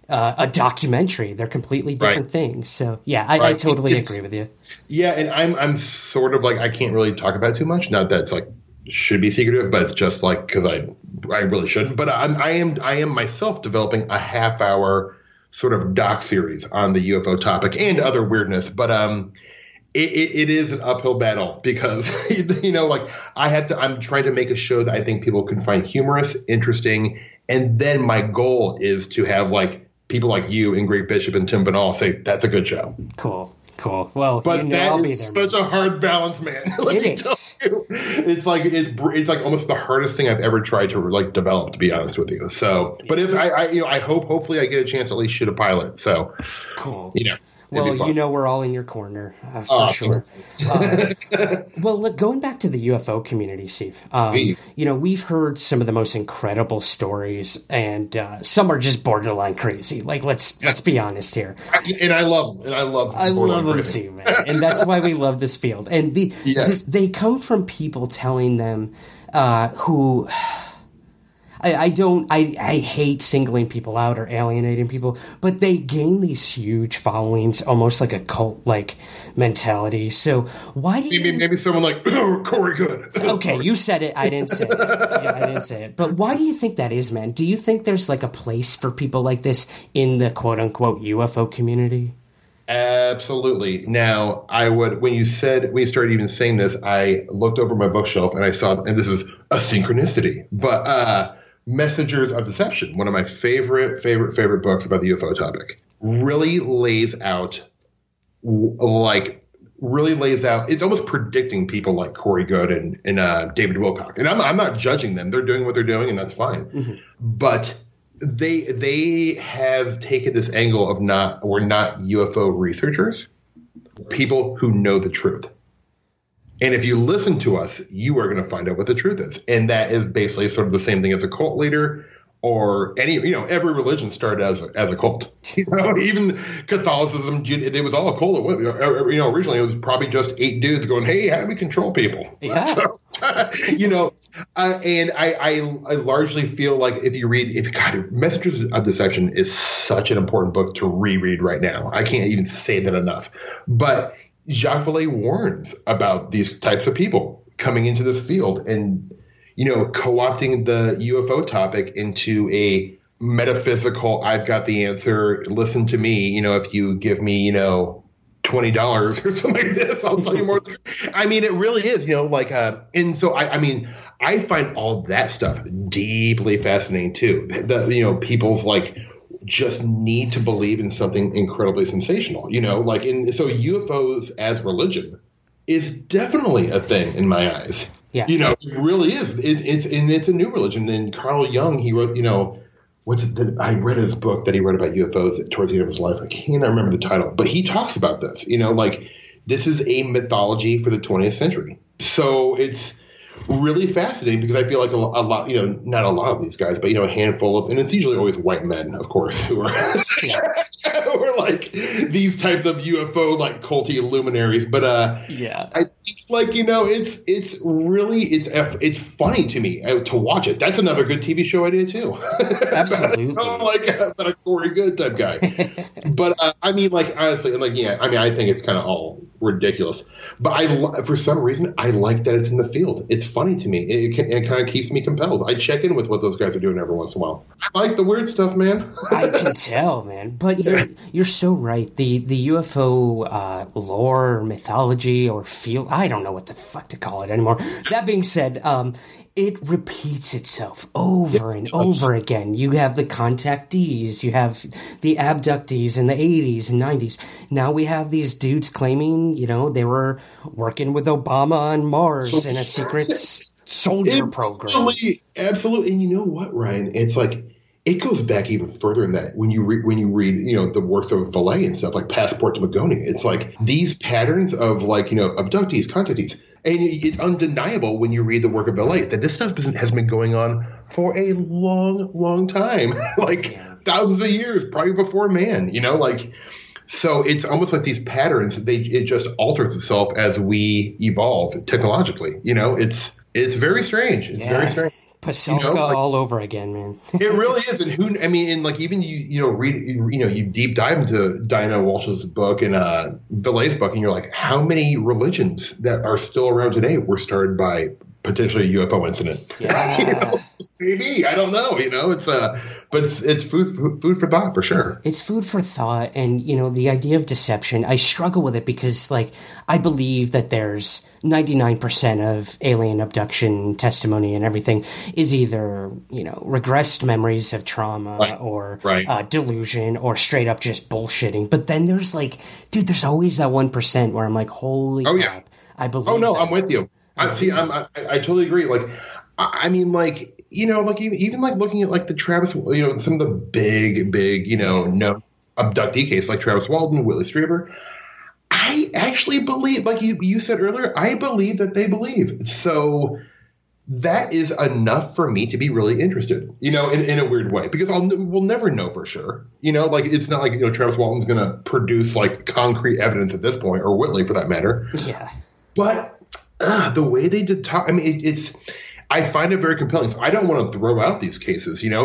Speaker 5: a documentary. They're completely different things. So yeah, I totally agree with you.
Speaker 3: Yeah, and I'm sort of like, I can't really talk about it too much. Not that it's like should be secretive, but it's just like because I really shouldn't. But I am myself developing a half-hour sort of doc series on the UFO topic and other weirdness. But it is an uphill battle because like I'm trying to make a show that I think people can find humorous, interesting, and then my goal is to have like people like you and Greg Bishop and Tim Binnall say that's a good show.
Speaker 5: Cool. Well,
Speaker 3: but that
Speaker 5: I'll
Speaker 3: is
Speaker 5: be there,
Speaker 3: such a hard balance, man.
Speaker 5: It is.
Speaker 3: It's like almost the hardest thing I've ever tried to like develop, to be honest with you. So, but if I hopefully I get a chance to at least shoot a pilot. So,
Speaker 5: cool.
Speaker 3: Well,
Speaker 5: we're all in your corner for sure. Well, look, going back to the UFO community, Steve, we've heard some of the most incredible stories, and some are just borderline crazy. Like, let's be honest here.
Speaker 3: And I love them. I love
Speaker 5: them too, man. And that's why we love this field. And they come from people telling them who... I hate singling people out or alienating people, but they gain these huge followings, almost like a cult-like mentality. So why do
Speaker 3: maybe someone like Corey Goode?
Speaker 5: Okay, you said it. I didn't say it. Yeah, I didn't say it. But why do you think that is, man? Do you think there's like a place for people like this in the quote-unquote UFO community?
Speaker 3: Absolutely. Now, when you started even saying this, I looked over my bookshelf and I saw, and this is a synchronicity, but Messengers of Deception, one of my favorite books about the UFO topic, really lays out, it's almost predicting people like Corey Goode and David Wilcock. And I'm not judging them. They're doing what they're doing, and that's fine. Mm-hmm. But they have taken this angle of we're not UFO researchers, people who know the truth. And if you listen to us, you are going to find out what the truth is. And that is basically sort of the same thing as a cult leader or every religion started as a cult. Even Catholicism, it was all a cult. Originally it was probably just 8 dudes going, hey, how do we control people?
Speaker 5: Yeah.
Speaker 3: And I largely feel like Messengers of Deception is such an important book to reread right now. I can't even say that enough. But Jacques Vallée warns about these types of people coming into this field and, co-opting the UFO topic into a metaphysical, I've got the answer, listen to me, if you give me, $20 or something like this, I'll tell you more. I mean, it really is, and so I find all that stuff deeply fascinating too. People's just need to believe in something incredibly sensational, so UFOs as religion is definitely a thing in my eyes.
Speaker 5: Yeah.
Speaker 3: It really is. It's a new religion. And Carl Jung, he wrote, I read his book that he wrote about UFOs towards the end of his life. I can't remember the title, but he talks about this, this is a mythology for the 20th century. So it's really fascinating because I feel like a lot, not a lot of these guys, but, a handful of, and it's usually always white men, of course, who are, who are like these types of UFO, culty luminaries. But, I think it's really, it's funny to me to watch it. That's another good TV show idea too.
Speaker 5: Absolutely.
Speaker 3: About a Corey Goode type guy. But, honestly, I think it's kind of all ridiculous, but for some reason, I like that it's in the field. It's funny to me. It kind of keeps me compelled. I check in with what those guys are doing every once in a while. I like the weird stuff, man.
Speaker 5: I can tell, man. But you're so right. The UFO lore, or mythology, or field, I don't know what the fuck to call it anymore. That being said, it repeats itself over and over again. You have the contactees, you have the abductees in the 80s and 90s. Now we have these dudes claiming, they were working with Obama on Mars in a secret soldier program.
Speaker 3: Absolutely. And you know what, Ryan? It's it goes back even further than that. When you read, the works of Vallée and stuff like Passport to Magonia, it's these patterns of abductees, contactees. And it's undeniable when you read the work of Vallée that this stuff has been going on for a long, long time, thousands of years, probably before man, So it's almost like these patterns, it just alters itself as we evolve technologically. It's very strange. It's very strange.
Speaker 5: Pasulka all over again, man.
Speaker 3: It really is. And and like even you deep dive into Diana Walsh's book and Villet's book, and you're like, how many religions that are still around today were started by potentially a UFO incident?
Speaker 5: Yeah.
Speaker 3: Maybe, I don't know. But it's food for thought for sure.
Speaker 5: It's food for thought, and the idea of deception. I struggle with it because, like, I believe that there's 99% of alien abduction testimony and everything is either regressed memories of trauma or delusion or straight up just bullshitting. But then there's there's always that 1% where I'm like, holy crap,
Speaker 3: yeah.
Speaker 5: I believe.
Speaker 3: Oh no,
Speaker 5: that.
Speaker 3: I'm with you. I totally agree. Like, I mean, like. Even like looking at like the Travis, some of the big, no abductee cases like Travis Walton, Whitley Strieber. I actually believe, like you said earlier, I believe that they believe. So that is enough for me to be really interested, in a weird way, because we'll never know for sure. Like it's not like, Travis Walton's going to produce like concrete evidence at this point, or Whitley for that matter.
Speaker 5: Yeah.
Speaker 3: But the way they did talk, I mean, I find it very compelling. So I don't want to throw out these cases, and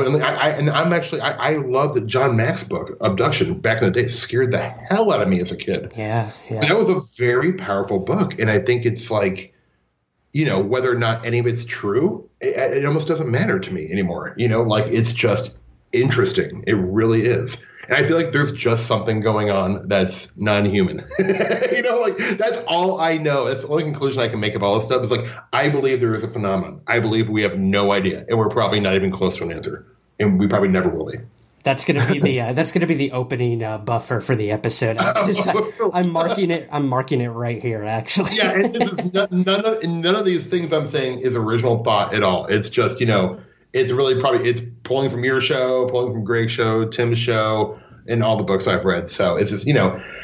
Speaker 3: I love that John Mack's book, Abduction, back in the day, scared the hell out of me as a kid.
Speaker 5: Yeah.
Speaker 3: That was a very powerful book, and I think it's like, whether or not any of it's true, it almost doesn't matter to me anymore. Like it's just interesting. It really is. And I feel like there's just something going on that's non-human. Like that's all I know. That's the only conclusion I can make of all this stuff is like, I believe there is a phenomenon. I believe we have no idea, and we're probably not even close to an answer, and we probably never will be.
Speaker 5: That's gonna be the opening buffer for the episode. I'm marking it right here, actually.
Speaker 3: Yeah, and none of these things I'm saying is original thought at all. It's just it's really it's pulling from your show, pulling from Greg's show, Tim's show, and all the books I've read. So it's just,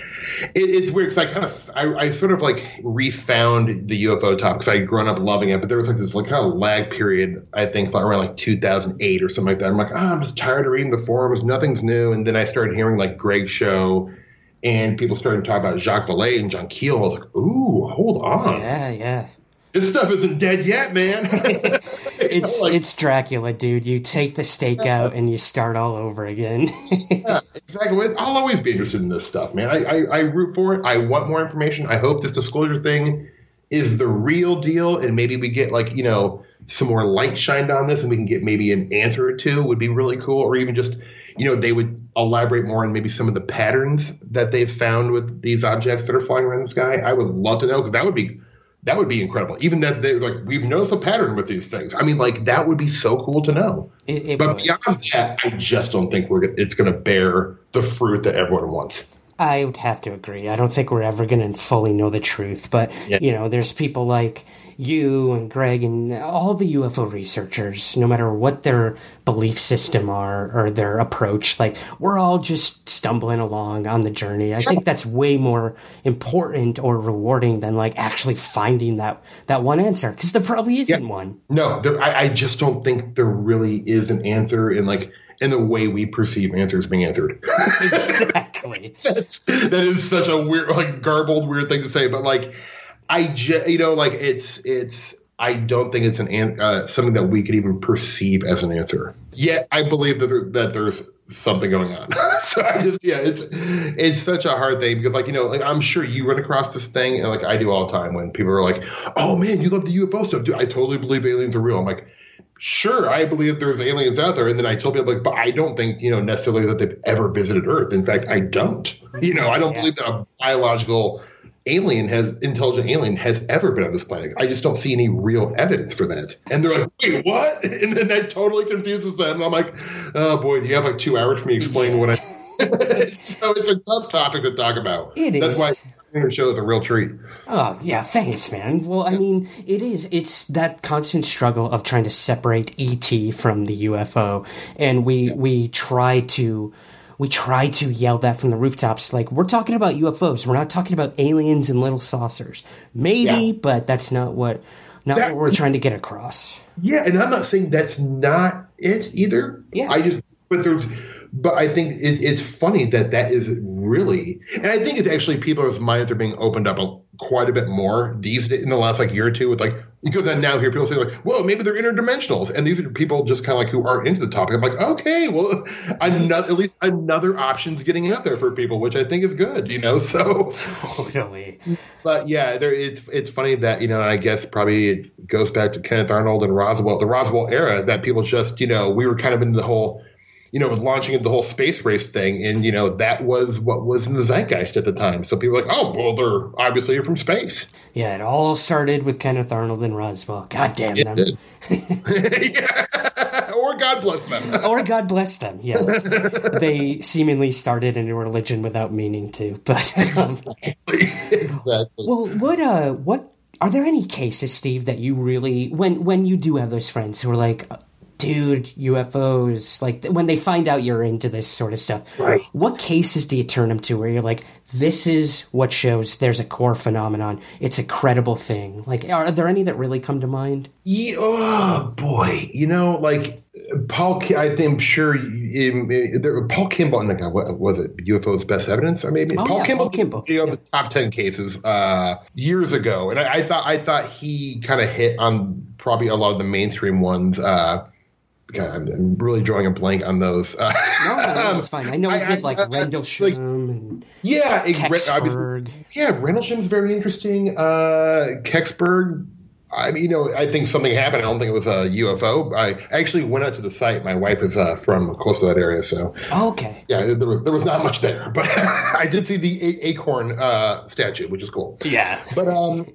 Speaker 3: it's weird because I sort of like refound the UFO topic because I'd grown up loving it, but there was like this like kind of lag period, I think around like 2008 or something like that. I'm like, I'm just tired of reading the forums. Nothing's new. And then I started hearing like Greg's show and people started to talk about Jacques Vallée and John Keel. I was like, ooh, hold on.
Speaker 5: Yeah.
Speaker 3: This stuff isn't dead yet, man.
Speaker 5: It's Dracula, dude. You take the stake out and you start all over again.
Speaker 3: Yeah, exactly. I'll always be interested in this stuff, man. I root for it. I want more information. I hope this disclosure thing is the real deal, and maybe we get like, some more light shined on this, and we can get maybe an answer or two would be really cool, or even just, they would elaborate more on maybe some of the patterns that they've found with these objects that are flying around the sky. I would love to know, because that would be incredible. Even that they're like, we've noticed a pattern with these things. I mean, like that would be so cool to know. But beyond that, I just don't think it's going to bear the fruit that everyone wants.
Speaker 5: I would have to agree. I don't think we're ever going to fully know the truth. But, there's people like you and Greg and all the UFO researchers, no matter what their belief system are or their approach, like we're all just stumbling along on the journey. I think that's way more important or rewarding than like actually finding that one answer, because there probably isn't one.
Speaker 3: No, I just don't think there really is an answer in the way we perceive answers being answered.
Speaker 5: Exactly.
Speaker 3: That is such a weird, like garbled, weird thing to say, but like, I don't think it's something that we could even perceive as an answer. Yet I believe that there's something going on. So it's such a hard thing because I'm sure you run across this thing, and like I do all the time when people are like, "Oh man, you love the UFO stuff, dude. I totally believe aliens are real." I'm like, sure, I believe there's aliens out there, and then I told people but I don't think necessarily that they've ever visited Earth. In fact, I don't. I don't believe that a biological intelligent alien has ever been on this planet. I just don't see any real evidence for that. And they're like, wait, what? And then that totally confuses them. And I'm like, oh boy, do you have like 2 hours for me to explain what I So it's a tough topic to talk about. That's why the show is a real treat.
Speaker 5: Oh, yeah, thanks, man. Well, I mean, it is. It's that constant struggle of trying to separate ET from the UFO. And we try to yell that from the rooftops. Like, we're talking about UFOs. We're not talking about aliens and little saucers. Maybe, but that's not what we're trying to get across.
Speaker 3: Yeah, and I'm not saying that's not it either.
Speaker 5: Yeah.
Speaker 3: But I think it's funny that is really, and I think it's actually people's minds are being opened up quite a bit more these days in the last like year or two with like, because then now hear people say like, well, maybe they're interdimensionals. And these are people just kind of like who aren't into the topic. I'm like, okay, well, at least another option's getting out there for people, which I think is good, you know? So
Speaker 5: totally.
Speaker 3: But yeah, it's funny that, you know, I guess probably it goes back to Kenneth Arnold and Roswell, the Roswell era, that people just, you know, we were kind of in the whole, you know, launching into the whole space race thing. And, you know, that was what was in the zeitgeist at the time. So people were like, oh, well, they're obviously from space.
Speaker 5: Yeah, it all started with Kenneth Arnold and Roswell. God damn them.
Speaker 3: Yeah. Or God bless them.
Speaker 5: Or God bless them, yes. They seemingly started in a religion without meaning to. But
Speaker 3: exactly.
Speaker 5: Well, what are there any cases, Steve, that you really, when you do have those friends who are like, dude, UFOs, like when they find out you're into this sort of stuff,
Speaker 3: right?
Speaker 5: What cases do you turn them to where you're like, this is what shows there's a core phenomenon, it's a credible thing? Like, are there any that really come to mind?
Speaker 3: Yeah, oh boy, you know, like Paul, I'm sure Paul Kimball, and what was it, UFO's Best Evidence, or maybe Paul Kimball, you know, the top 10 cases years ago, and I thought he kind of hit on probably a lot of the mainstream ones. God, I'm really drawing a blank on those.
Speaker 5: No, it's fine. I know he did like Rendlesham and
Speaker 3: Kecksburg. Rendlesham's very interesting. Kecksburg. I mean, you know, I think something happened. I don't think it was a UFO. I actually went out to the site. My wife is from close to that area, so.
Speaker 5: Oh, okay.
Speaker 3: Yeah, there was not much there, but I did see the acorn statue, which is cool.
Speaker 5: Yeah.
Speaker 3: But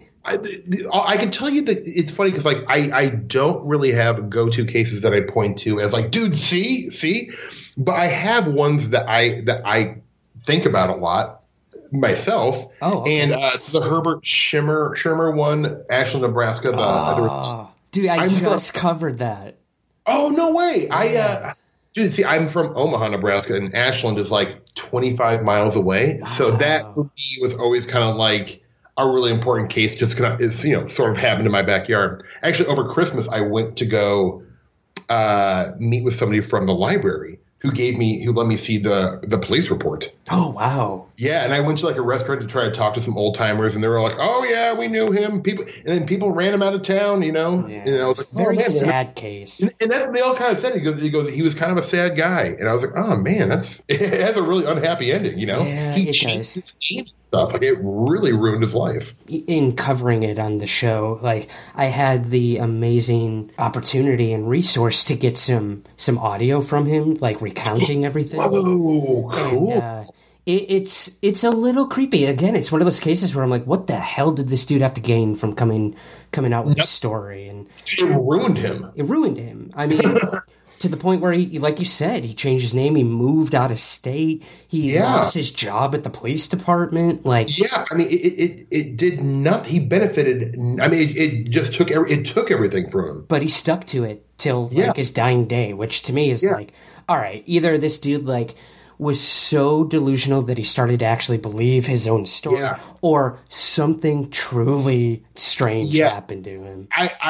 Speaker 3: I can tell you that it's funny because like I don't really have go-to cases that I point to as like, dude, see, but I have ones that I think about a lot myself.
Speaker 5: Oh, okay.
Speaker 3: And the Herbert Schirmer one, Ashland, Nebraska.
Speaker 5: Dude, I just covered that.
Speaker 3: Oh, no way!
Speaker 5: Yeah.
Speaker 3: Dude, see, I'm from Omaha, Nebraska, and Ashland is like 25 miles away. So that for me was always kind of like a really important case, just kind of, you know, sort of happened in my backyard. Actually, over Christmas, I went to go meet with somebody from the library who let me see the police report.
Speaker 5: Oh, wow.
Speaker 3: Yeah, and I went to like a restaurant to try to talk to some old timers, and they were like, "Oh yeah, we knew him." And then people ran him out of town. You know,
Speaker 5: yeah.
Speaker 3: And I was like,
Speaker 5: very sad
Speaker 3: case.
Speaker 5: And
Speaker 3: that's what they all kind of said. He goes, he was kind of a sad guy, and I was like, oh man, it has a really unhappy ending. You know,
Speaker 5: yeah,
Speaker 3: he changed his name and stuff. Like it really ruined his life.
Speaker 5: In covering it on the show, like I had the amazing opportunity and resource to get some audio from him, like recounting everything.
Speaker 3: Oh, cool.
Speaker 5: And, it's a little creepy. Again, it's one of those cases where I'm like, what the hell did this dude have to gain from coming out with this story? And
Speaker 3: it ruined him.
Speaker 5: It ruined him. I mean, to the point where he, like you said, he changed his name. He moved out of state. He lost his job at the police department. Like,
Speaker 3: yeah, I mean, it did not. He benefited. I mean, it just took everything from him.
Speaker 5: But he stuck to it till like his dying day, which to me is like, all right, either this dude like was so delusional that he started to actually believe his own story, or something truly strange happened to him.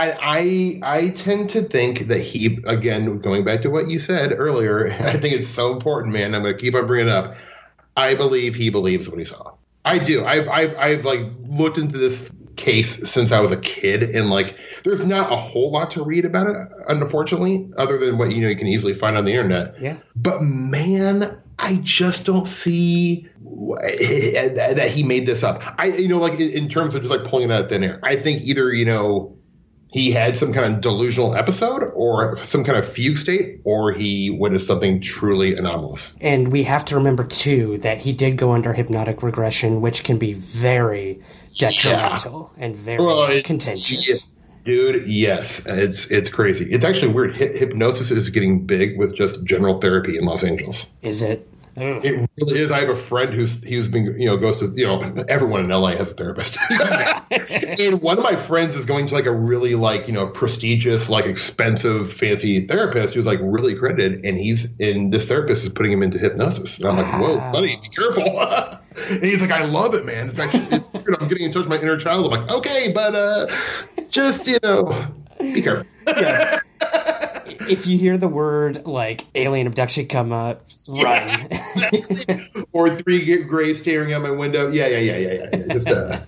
Speaker 3: I tend to think that he, again, going back to what you said earlier, I think it's so important, man. I'm going to keep on bringing it up. I believe he believes what he saw. I do. I've like looked into this case since I was a kid, and like there's not a whole lot to read about it, unfortunately, other than what you can easily find on the internet.
Speaker 5: Yeah.
Speaker 3: But man, I just don't see that he made this up. Like in terms of just like pulling it out of thin air. I think either he had some kind of delusional episode or some kind of fugue state, or he witnessed something truly anomalous.
Speaker 5: And we have to remember too that he did go under hypnotic regression, which can be very detrimental and very contentious.
Speaker 3: Yeah. Dude, yes, it's crazy. It's actually weird. Hypnosis is getting big with just general therapy in Los Angeles.
Speaker 5: Is it?
Speaker 3: It really is. I have a friend who's been goes to everyone in LA has a therapist, and one of my friends is going to like a really like prestigious like expensive fancy therapist who's like really accredited, and this therapist is putting him into hypnosis, and I'm like, whoa, buddy, be careful. And he's like, I love it, man. It's weird. I'm getting in touch with my inner child. I'm like, okay, but just be careful. Yeah.
Speaker 5: If you hear the word like alien abduction come up, run.
Speaker 3: Or 3 grays staring out my window. Yeah. Just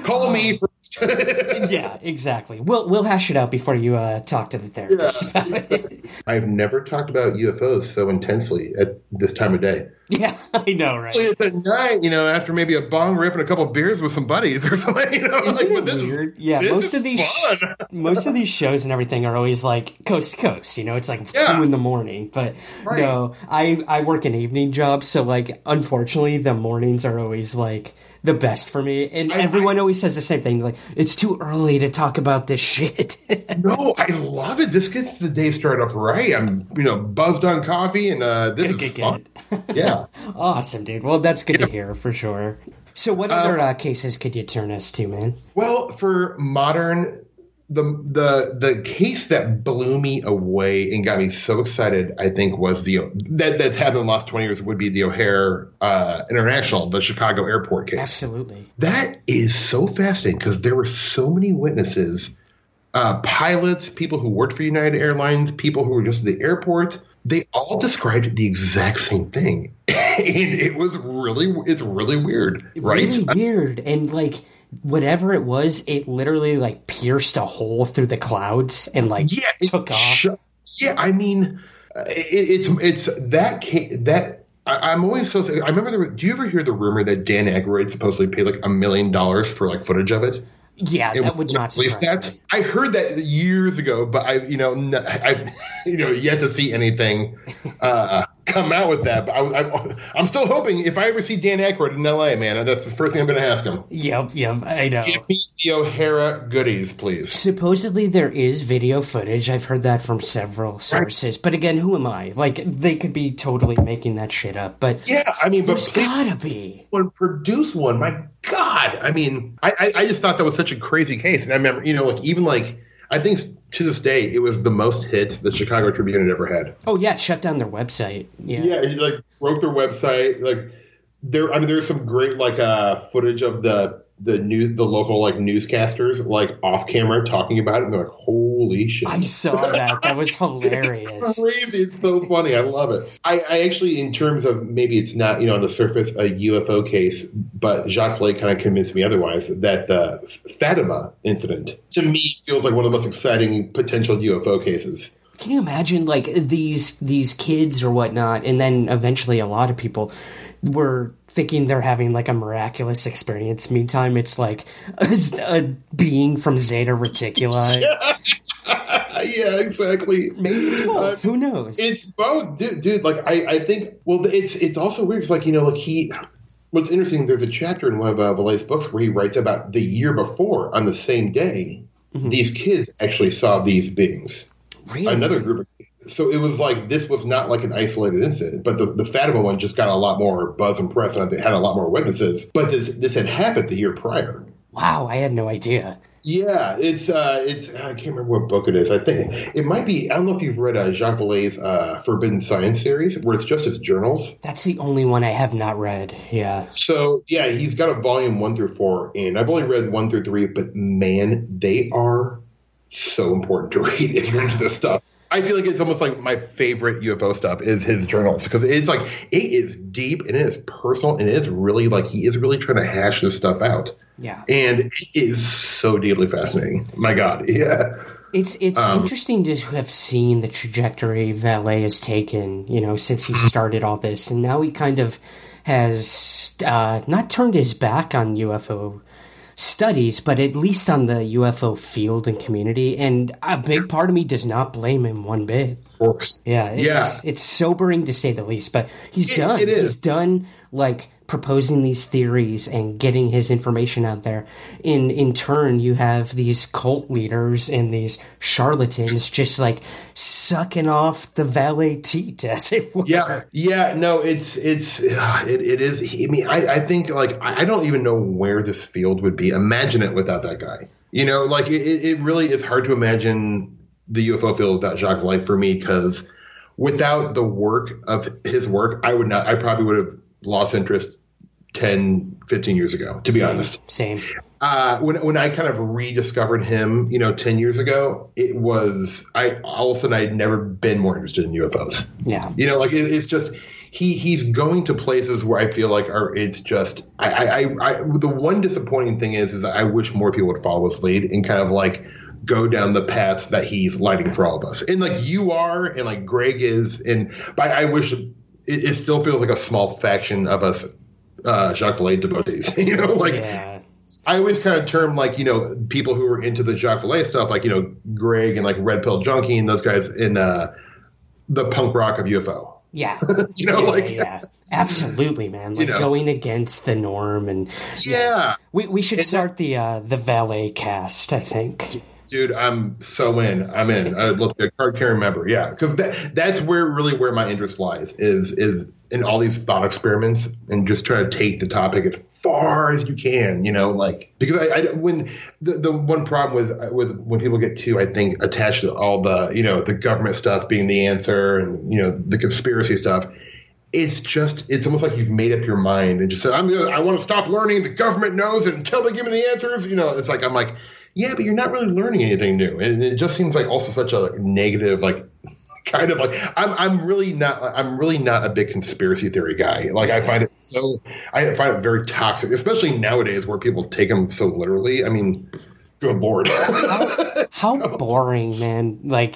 Speaker 3: Call me first.
Speaker 5: Yeah, exactly. We'll hash it out before you talk to the therapist.
Speaker 3: Yeah. I've never talked about UFOs so intensely at this time of day.
Speaker 5: Yeah, I know, right?
Speaker 3: So it's at night, after maybe a bong rip and a couple beers with some buddies or something.
Speaker 5: Isn't it weird? Yeah, most of these shows and everything are always like coast to coast. It's like 2 a.m. But no, I work an evening job, so like unfortunately the mornings are always like the best for me. And everyone always says the same thing, like it's too early to talk about this shit.
Speaker 3: No, I love it. This gets the day started off right. I'm buzzed on coffee, and this is fun. Yeah.
Speaker 5: Awesome, dude. Well, that's good to hear for sure. So what other cases could you turn us to, man?
Speaker 3: Well, for modern, the case that blew me away and got me so excited, I think, was that's happened in the last 20 years would be the O'Hare International, the Chicago airport case.
Speaker 5: Absolutely.
Speaker 3: That is so fascinating because there were so many witnesses, pilots, people who worked for United Airlines, people who were just at the airport. They all described the exact same thing. And it's really weird, right?
Speaker 5: Really weird. And like, whatever it was, it literally like pierced a hole through the clouds and like took off.
Speaker 3: I mean, it's that case that I'm always so. I remember. Do you ever hear the rumor that Dan Aykroyd supposedly paid like $1 million for like footage of it?
Speaker 5: Yeah, that would not surprise me.
Speaker 3: I heard that years ago, but I yet to see anything come out with that. But I'm still hoping if I ever see Dan Aykroyd in L.A., man, that's the first thing I'm going to ask him.
Speaker 5: Yep, I know.
Speaker 3: Give me the O'Hara goodies, please.
Speaker 5: Supposedly there is video footage. I've heard that from several sources. But again, who am I? Like, they could be totally making that shit up. But
Speaker 3: yeah, I mean,
Speaker 5: there's gotta be.
Speaker 3: Produce one. My God. I mean, I just thought that was such a crazy case. And I remember, I think to this day, it was the most hits the Chicago Tribune had ever had.
Speaker 5: Oh, yeah, it shut down their website. Yeah,
Speaker 3: it like broke their website. Like there's some great footage of the local like newscasters like off camera talking about it, and they're like, "Holy shit!"
Speaker 5: I saw that. That was hilarious.
Speaker 3: It's crazy. It's so funny. I love it. I actually, in terms of maybe it's not on the surface a UFO case, but Jacques Vallée kind of convinced me otherwise that the Fatima incident to me feels like one of the most exciting potential UFO cases.
Speaker 5: Can you imagine like these kids or whatnot, and then eventually a lot of people were thinking they're having like a miraculous experience. Meantime, it's like a being from Zeta Reticuli.
Speaker 3: Yeah, exactly.
Speaker 5: Maybe it's both. Who knows?
Speaker 3: It's both, dude. Like I think. Well, it's also weird because what's interesting. There's a chapter in one of Vallee's books where he writes about the year before on the same day. Mm-hmm. These kids actually saw these beings.
Speaker 5: Really?
Speaker 3: Another group of kids. So it was like this was not like an isolated incident, but the Fatima one just got a lot more buzz and press, and it had a lot more witnesses. But this had happened the year prior.
Speaker 5: Wow, I had no idea.
Speaker 3: Yeah, it's I can't remember what book it is. I think it might be. I don't know if you've read Jacques Vallée's Forbidden Science series, where it's just his journals.
Speaker 5: That's the only one I have not read. Yeah.
Speaker 3: So yeah, he's got a volume 1 through 4, and I've only read 1 through 3, but man, they are so important to read if you're into this stuff. I feel like it's almost like my favorite UFO stuff is his journals because it's like it is deep and it is personal and it is really like he is really trying to hash this stuff out.
Speaker 5: Yeah,
Speaker 3: and it is so deeply fascinating. My God, yeah.
Speaker 5: It's interesting to have seen the trajectory Vallée has taken, since he started all this, and now he kind of has not turned his back on UFO studies, but at least on the UFO field and community, and a big part of me does not blame him one bit.
Speaker 3: Of course.
Speaker 5: Yeah, it's sobering to say the least, but he's done like proposing these theories and getting his information out there. In turn, you have these cult leaders and these charlatans just like sucking off the Vallée teat, as it were.
Speaker 3: Yeah. No, it is. I mean, I think like I don't even know where this field would be. Imagine it without that guy. Like it really is hard to imagine the UFO field without Jacques Vallée for me, because without the work of his work, I probably would have lost interest 10, 15 years ago, to be honest.
Speaker 5: Same.
Speaker 3: When I kind of rediscovered him, 10 years ago, it was, all of a sudden I had never been more interested in UFOs.
Speaker 5: Yeah.
Speaker 3: Like it's just, he's going to places where I feel like it's just the one disappointing thing is I wish more people would follow his lead and kind of like go down the paths that he's lighting for all of us. And like you are, and like Greg is, but I wish it still feels like a small faction of us Jacques Vallée devotees. You know, like I always kind of term like, you know, people who are into the Jacques Vallée stuff, like, you know, Greg and like Red Pill Junkie and those guys in the punk rock of UFO.
Speaker 5: Yeah.
Speaker 3: You know,
Speaker 5: absolutely, man. Like, you know, going against the norm, and we should start the Vallée cast, I think.
Speaker 3: Dude, I'm so in. I'm in. I'd love to be a card-carrying member. Yeah, because that's where my interest lies is in all these thought experiments and just trying to take the topic as far as you can. You know, like, because when the one problem with when people get too, I think, attached to all the, you know, the government stuff being the answer and, you know, the conspiracy stuff. It's almost like you've made up your mind and just said, I want to stop learning. The government knows, and until they give me the answers, you know, it's like, I'm like, yeah, but you're not really learning anything new. And it just seems like also such a negative, like, kind of like, I'm really not a big conspiracy theory guy. Like, I find it very toxic, especially nowadays where people take them so literally. I mean, good Lord.
Speaker 5: How boring, man. Like,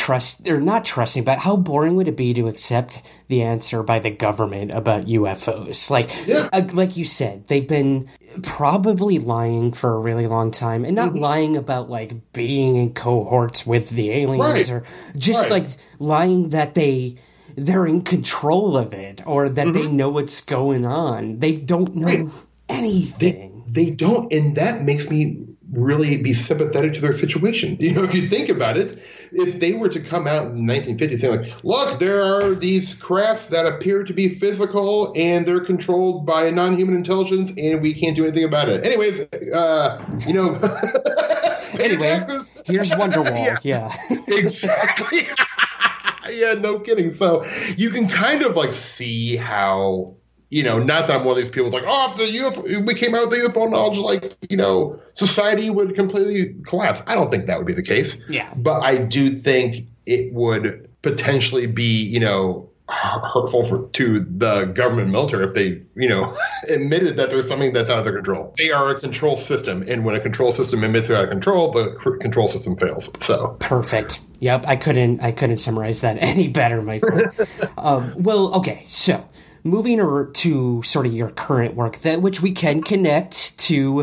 Speaker 5: not trusting, but how boring would it be to accept the answer by the government about UFOs? Like you said, they've been probably lying for a really long time, and not lying about like being in cohorts with the aliens, or just like lying that they're in control of it, or that they know what's going on. They don't know anything.
Speaker 3: They don't, and that makes me really be sympathetic to their situation. You know, if you think about it, if they were to come out in 1950 saying like, look, there are these crafts that appear to be physical and they're controlled by a non-human intelligence and we can't do anything about it. Anyways, you know.
Speaker 5: Anyway, here's Wonderwall. Yeah.
Speaker 3: Exactly. Yeah, no kidding. So you can kind of like see how, you know, not that I'm one of these people like, oh, if we came out with the UFO knowledge, like, you know, society would completely collapse. I don't think that would be the case.
Speaker 5: Yeah.
Speaker 3: But I do think it would potentially be, you know, hurtful to the government and military if they, you know, admitted that there's something that's out of their control. They are a control system, and when a control system admits they're out of control, the control system fails. So
Speaker 5: perfect. Yep. I couldn't summarize that any better, my friend. Well, okay, so moving to sort of your current work, which we can connect to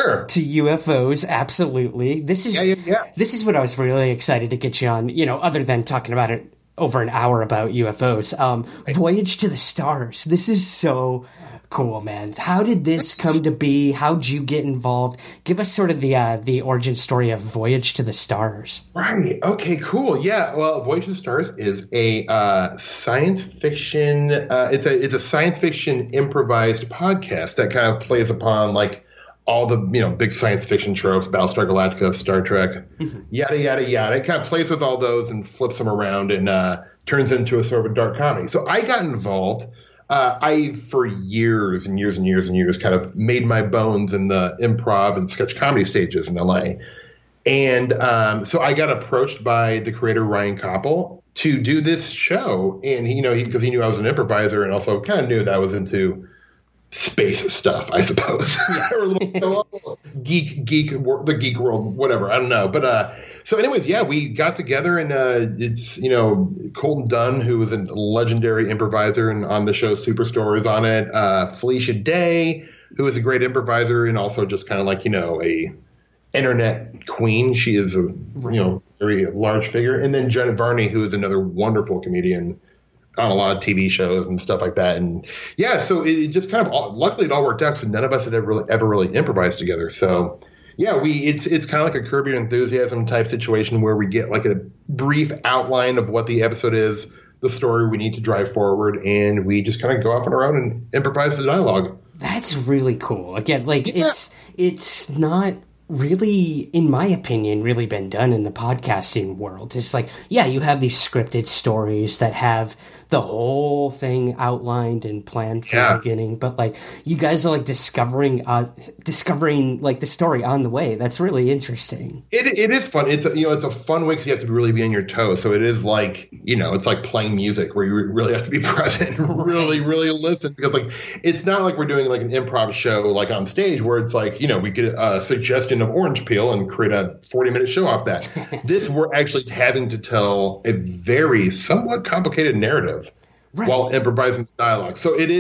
Speaker 5: UFOs, absolutely. This is what I was really excited to get you on. You know, other than talking about it over an hour about UFOs, Voyage to the Stars. This is so cool, man. How did this come to be? How'd you get involved? Give us sort of the origin story of Voyage to the Stars.
Speaker 3: Right. Okay, cool. Yeah. Well, Voyage to the Stars is a science fiction. It's a science fiction improvised podcast that kind of plays upon like all the, you know, big science fiction tropes, Battlestar Galactica, Star Trek, yada, yada, yada. It kind of plays with all those and flips them around and turns into a sort of a dark comedy. So I got involved. I, for years and years and years and years, kind of made my bones in the improv and sketch comedy stages in LA. And so I got approached by the creator, Ryan Koppel, to do this show. And, because he knew I was an improviser and also kind of knew that I was into space stuff, I suppose. Yeah. Or a little the geek world, whatever. I don't know. But so anyways, yeah, we got together and it's, Colton Dunn, who was a legendary improviser and on the show Superstore, is on it. Felicia Day, who is a great improviser and also just kind of like, a internet queen. She is a, very large figure. And then Jenna Varney, who is another wonderful comedian on a lot of TV shows and stuff like that. And yeah, so it just kind of, luckily it all worked out. So none of us had ever really improvised together. So yeah, it's kind of like a Curb Your Enthusiasm type situation where we get like a brief outline of what the episode is, the story we need to drive forward, and we just kind of go off on our own and improvise the dialogue.
Speaker 5: That's really cool. Again, it's not really, in my opinion, really been done in the podcasting world. It's like, yeah, you have these scripted stories that have the whole thing outlined and planned from the beginning. But like, you guys are like discovering like the story on the way. That's really interesting.
Speaker 3: It is fun. It's a fun way because you have to really be on your toes. So it is like, it's like playing music where you really have to be present and really, really listen, because like, it's not like we're doing like an improv show like on stage where it's like, we get a suggestion of orange peel and create a 40-minute show off that. This, we're actually having to tell a very somewhat complicated narrative while improvising dialogue. So it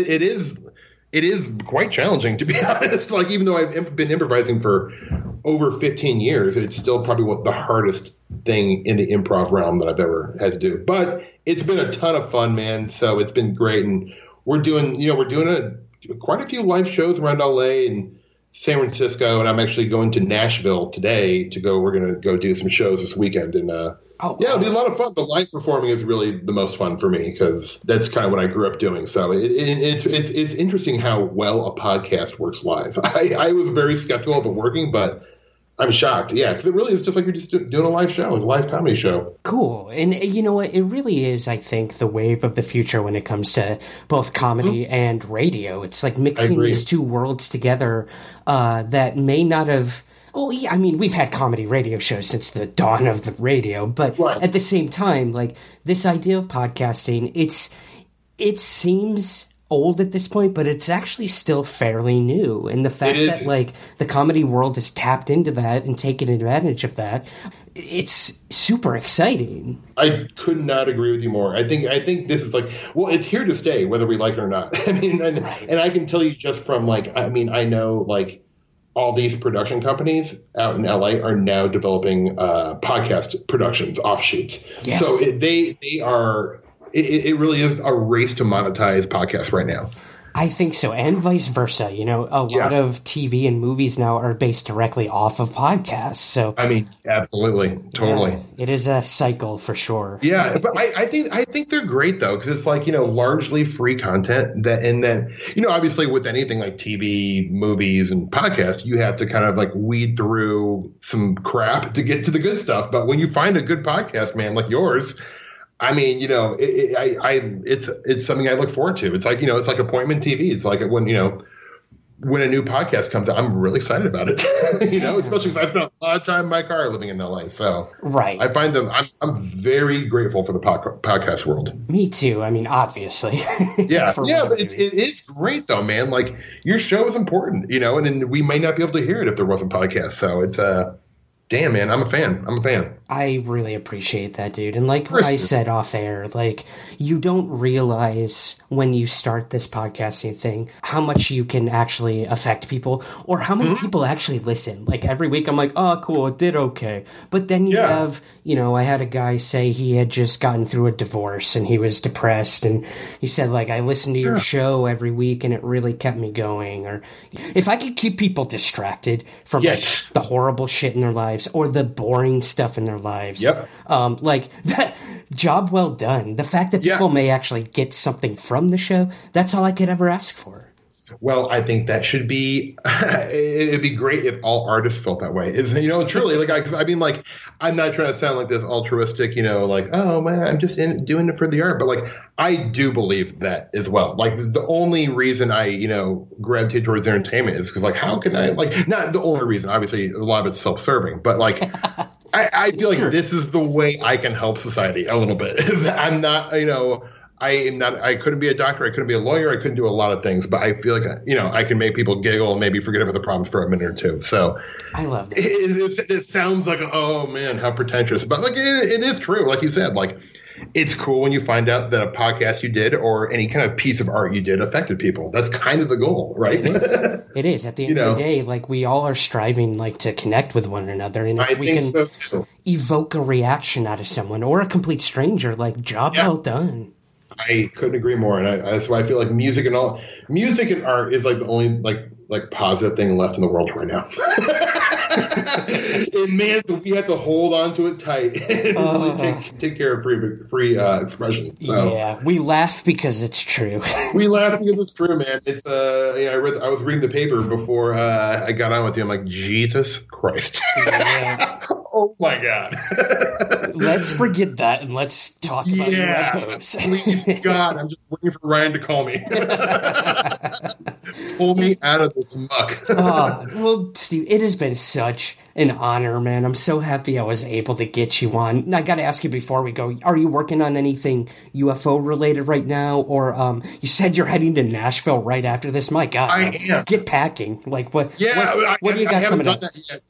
Speaker 3: is quite challenging, to be honest. Like, even though I've been improvising for over 15 years, it's still probably the hardest thing in the improv realm that I've ever had to do. But it's been a ton of fun, man. So it's been great. And we're doing quite a few live shows around LA and San Francisco. And I'm actually going to Nashville today we're going to go do some shows this weekend. And it'll be a lot of fun. The live performing is really the most fun for me because that's kind of what I grew up doing. So it's interesting how well a podcast works live. I was very skeptical of it working, but I'm shocked. Yeah, because it really is just like you're just doing a live show, like a live comedy show.
Speaker 5: Cool. And you know what? It really is, I think, the wave of the future when it comes to both comedy and radio. It's like mixing these two worlds together that may not have... Well, yeah, I mean, we've had comedy radio shows since the dawn of the radio, but at the same time, like, this idea of podcasting, it seems old at this point, but it's actually still fairly new. And the fact that, like, the comedy world has tapped into that and taken advantage of that, it's super exciting.
Speaker 3: I could not agree with you more. I think this is like, well, it's here to stay, whether we like it or not. I mean, and I can tell you just from, like, I mean, I know, like, all these production companies out in LA are now developing podcast productions, offshoots. Yeah. So they are. It really is a race to monetize podcasts right now.
Speaker 5: I think so, and vice versa. A lot of TV and movies now are based directly off of podcasts. So
Speaker 3: I mean, absolutely, totally,
Speaker 5: it is a cycle for sure.
Speaker 3: Yeah, but I think they're great though, because it's like largely free content and then obviously with anything like TV, movies, and podcasts, you have to kind of like weed through some crap to get to the good stuff. But when you find a good podcast, man, like yours. I mean, it's something I look forward to. It's like, it's like appointment TV. It's like when a new podcast comes out, I'm really excited about it. Especially because I spent a lot of time in my car living in LA. So I find them. I'm very grateful for the podcast world.
Speaker 5: Me too. I mean, obviously.
Speaker 3: Yeah, but it is great though, man. Like your show is important, and we may not be able to hear it if there wasn't podcasts. So it's damn, man, I'm a fan.
Speaker 5: I really appreciate that, dude. And like what I said off air, like, you don't realize when you start this podcasting thing how much you can actually affect people or how many people actually listen. Like, every week I'm like, oh, cool, it did okay. But then you have, I had a guy say he had just gotten through a divorce and he was depressed. And he said, like, I listened to your show every week and it really kept me going. Or if I could keep people distracted from like the horrible shit in their lives or the boring stuff in their lives. Like that, job well done. The fact that people may actually get something from the show, that's all I could ever ask for.
Speaker 3: Well, I think that should be, it'd be great if all artists felt that way. Truly, like, I mean, like, I'm not trying to sound like this altruistic, like, oh man, I'm just doing it for the art. But like, I do believe that as well. Like, the only reason I, gravitate towards entertainment is because, like, how can I, like, not the only reason, obviously a lot of it's self-serving, but like, I feel like this is the way I can help society a little bit. I'm not, I couldn't be a doctor. I couldn't be a lawyer. I couldn't do a lot of things, but I feel like, I can make people giggle and maybe forget about the problems for a minute or two. So
Speaker 5: I love that.
Speaker 3: It sounds like, oh man, how pretentious, but like, it is true. Like you said, like, it's cool when you find out that a podcast you did or any kind of piece of art you did affected people. That's kind of the goal, right?
Speaker 5: It is. At the end of the day, like, we all are striving, like, to connect with one another. And if we can evoke a reaction out of someone or a complete stranger, like, job well done.
Speaker 3: I couldn't agree more. And that's why I feel like music and art is like the only like positive thing left in the world right now. And man, so we have to hold on to it tight and really take care of free expression. So
Speaker 5: yeah, we laugh because it's true.
Speaker 3: We laugh because it's true, man. It's I was reading the paper before I got on with you. I'm like, Jesus Christ. Yeah. Oh my God.
Speaker 5: Let's forget that and let's talk about UFOs.
Speaker 3: Please, God, I'm just waiting for Ryan to call me. Pull me out of this muck.
Speaker 5: Well, Steve, it has been such an honor, man. I'm so happy I was able to get you on. And I got to ask you before we go, are you working on anything UFO related right now? Or you said you're heading to Nashville right after this. My God,
Speaker 3: I am.
Speaker 5: Get packing. Like what?
Speaker 3: Yeah,
Speaker 5: what do you got coming up?
Speaker 3: That yet.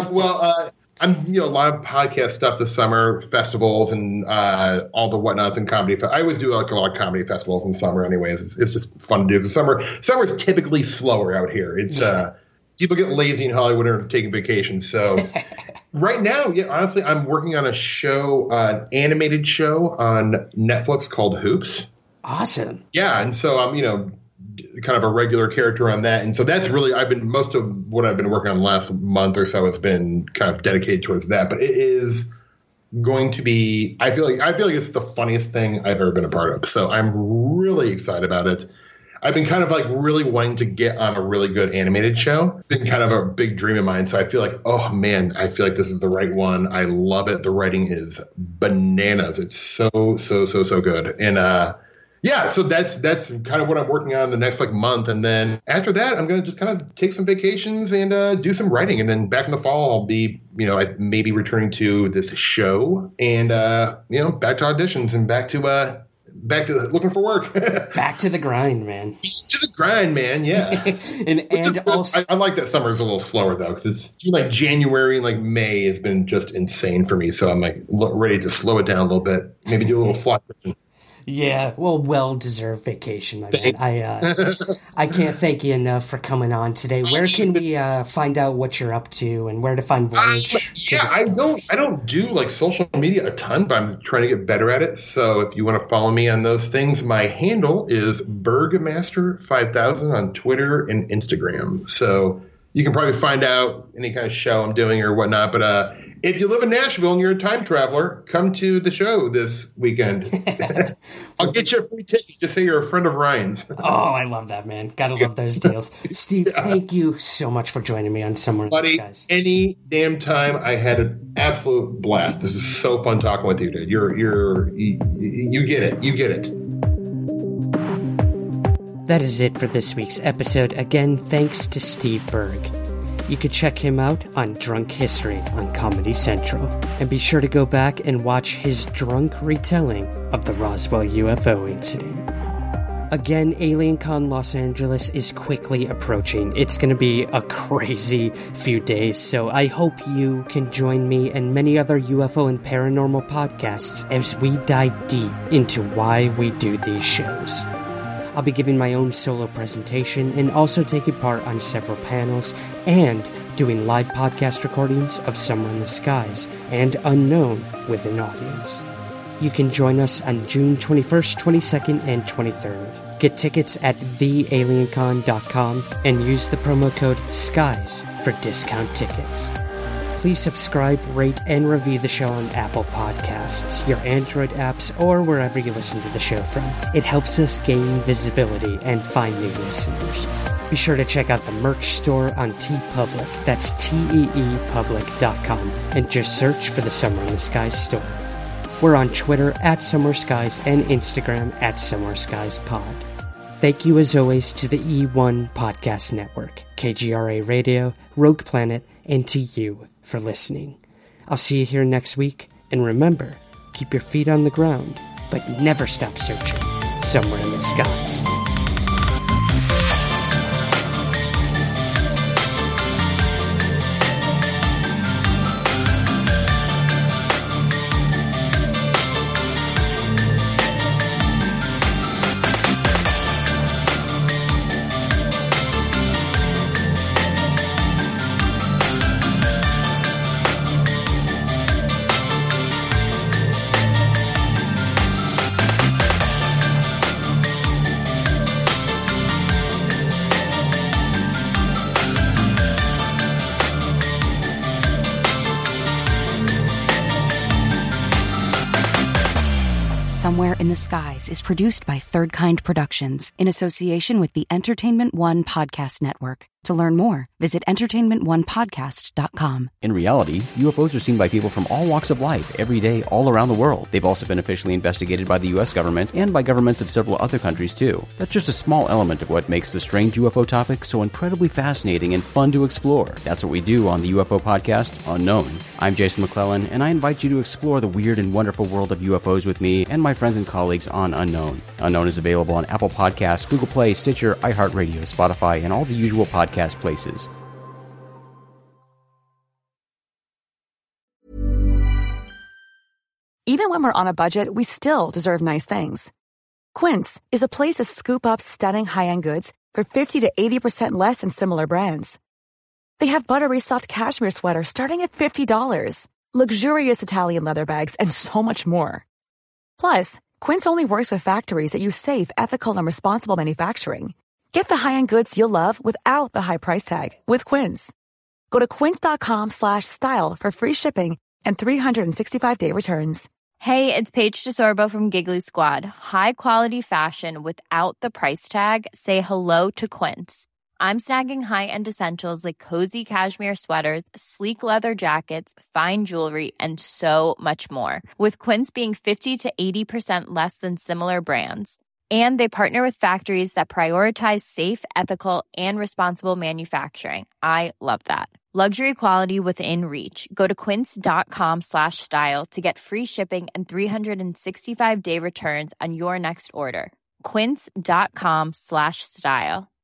Speaker 3: I'm a lot of podcast stuff this summer, festivals and all the whatnots and comedy. I always do like a lot of comedy festivals in summer, anyways. It's just fun to do. Summer's typically slower out here. It's people get lazy in Hollywood and are taking vacations. So right now, honestly, I'm working on a show, an animated show on Netflix called Hoops.
Speaker 5: Awesome.
Speaker 3: Yeah, and so I'm kind of a regular character on that. And so that's really, most of what I've been working on the last month or so has been kind of dedicated towards that. But it is going to be, I feel like it's the funniest thing I've ever been a part of. So I'm really excited about it. I've been kind of like really wanting to get on a really good animated show. It's been kind of a big dream of mine. So I feel like, oh man, I feel like this is the right one. I love it. The writing is bananas. It's so good. And, yeah, so that's kind of what I'm working on the next month, and then after that, I'm gonna just kind of take some vacations and do some writing, and then back in the fall, I'll be I may be returning to this show and back to auditions and back to looking for work.
Speaker 5: Back to the grind, man.
Speaker 3: To the grind, man. Yeah.
Speaker 5: and also,
Speaker 3: I like that summer is a little slower though, because it's January and May has been just insane for me. So I'm ready to slow it down a little bit, maybe do a little fly fishing.
Speaker 5: Yeah, well-deserved vacation, my man. I can't thank you enough for coming on today. Where can we find out what you're up to and where to find Voyage?
Speaker 3: I don't do social media a ton, but I'm trying to get better at it. So if you want to follow me on those things, my handle is Bergmaster5000 on Twitter and Instagram. So you can probably find out any kind of show I'm doing or whatnot. But if you live in Nashville and you're a time traveler, come to the show this weekend. I'll get you a free ticket. Just say you're a friend of Ryan's.
Speaker 5: Oh, I love that, man. Gotta love those deals. Steve, thank you so much for joining me on Somewhere in the Skies.
Speaker 3: Any damn time. I had an absolute blast. This is so fun talking with you, dude. You get it. You get it.
Speaker 2: That is it for this week's episode. Again, thanks to Steve Berg. You could check him out on Drunk History on Comedy Central. And be sure to go back and watch his drunk retelling of the Roswell UFO incident. Again, AlienCon Los Angeles is quickly approaching. It's going to be a crazy few days, so I hope you can join me and many other UFO and paranormal podcasts as we dive deep into why we do these shows. I'll be giving my own solo presentation and also taking part on several panels and doing live podcast recordings of Somewhere in the Skies and Unknown with an audience. You can join us on June 21st, 22nd, and 23rd. Get tickets at thealiencon.com and use the promo code SKIES for discount tickets. Please subscribe, rate, and review the show on Apple Podcasts, your Android apps, or wherever you listen to the show from. It helps us gain visibility and find new listeners. Be sure to check out the merch store on TeePublic. That's teepublic.com, and just search for the Somewhere in the Skies store. We're on Twitter at Somewhere Skies and Instagram at Somewhere Skies Pod. Thank you as always to the E1 Podcast Network, KGRA Radio, Rogue Planet, and to you for listening. I'll see you here next week, and remember, keep your feet on the ground, but never stop searching somewhere in the skies.
Speaker 4: Somewhere in the Skies is produced by Third Kind Productions in association with the Entertainment One Podcast Network. To learn more, visit entertainmentonepodcast.com.
Speaker 8: In reality, UFOs are seen by people from all walks of life, every day, all around the world. They've also been officially investigated by the U.S. government and by governments of several other countries, too. That's just a small element of what makes the strange UFO topic so incredibly fascinating and fun to explore. That's what we do on the UFO podcast, Unknown. I'm Jason McClellan, and I invite you to explore the weird and wonderful world of UFOs with me and my friends and colleagues on Unknown. Unknown is available on Apple Podcasts, Google Play, Stitcher, iHeartRadio, Spotify, and all the usual podcast places.
Speaker 6: Even when we're on a budget, we still deserve nice things. Quince is a place to scoop up stunning high-end goods for 50 to 80% less than similar brands. They have buttery soft cashmere sweaters starting at $50, luxurious Italian leather bags, and so much more. Plus, Quince only works with factories that use safe, ethical, and responsible manufacturing. Get the high-end goods you'll love without the high price tag with Quince. Go to quince.com/style for free shipping and 365-day returns.
Speaker 9: Hey, it's Paige DeSorbo from Giggly Squad. High quality fashion without the price tag. Say hello to Quince. I'm snagging high-end essentials like cozy cashmere sweaters, sleek leather jackets, fine jewelry, and so much more. With Quince being 50 to 80% less than similar brands. And they partner with factories that prioritize safe, ethical, and responsible manufacturing. I love that. Luxury quality within reach. Go to quince.com/style to get free shipping and 365-day returns on your next order. Quince.com/style.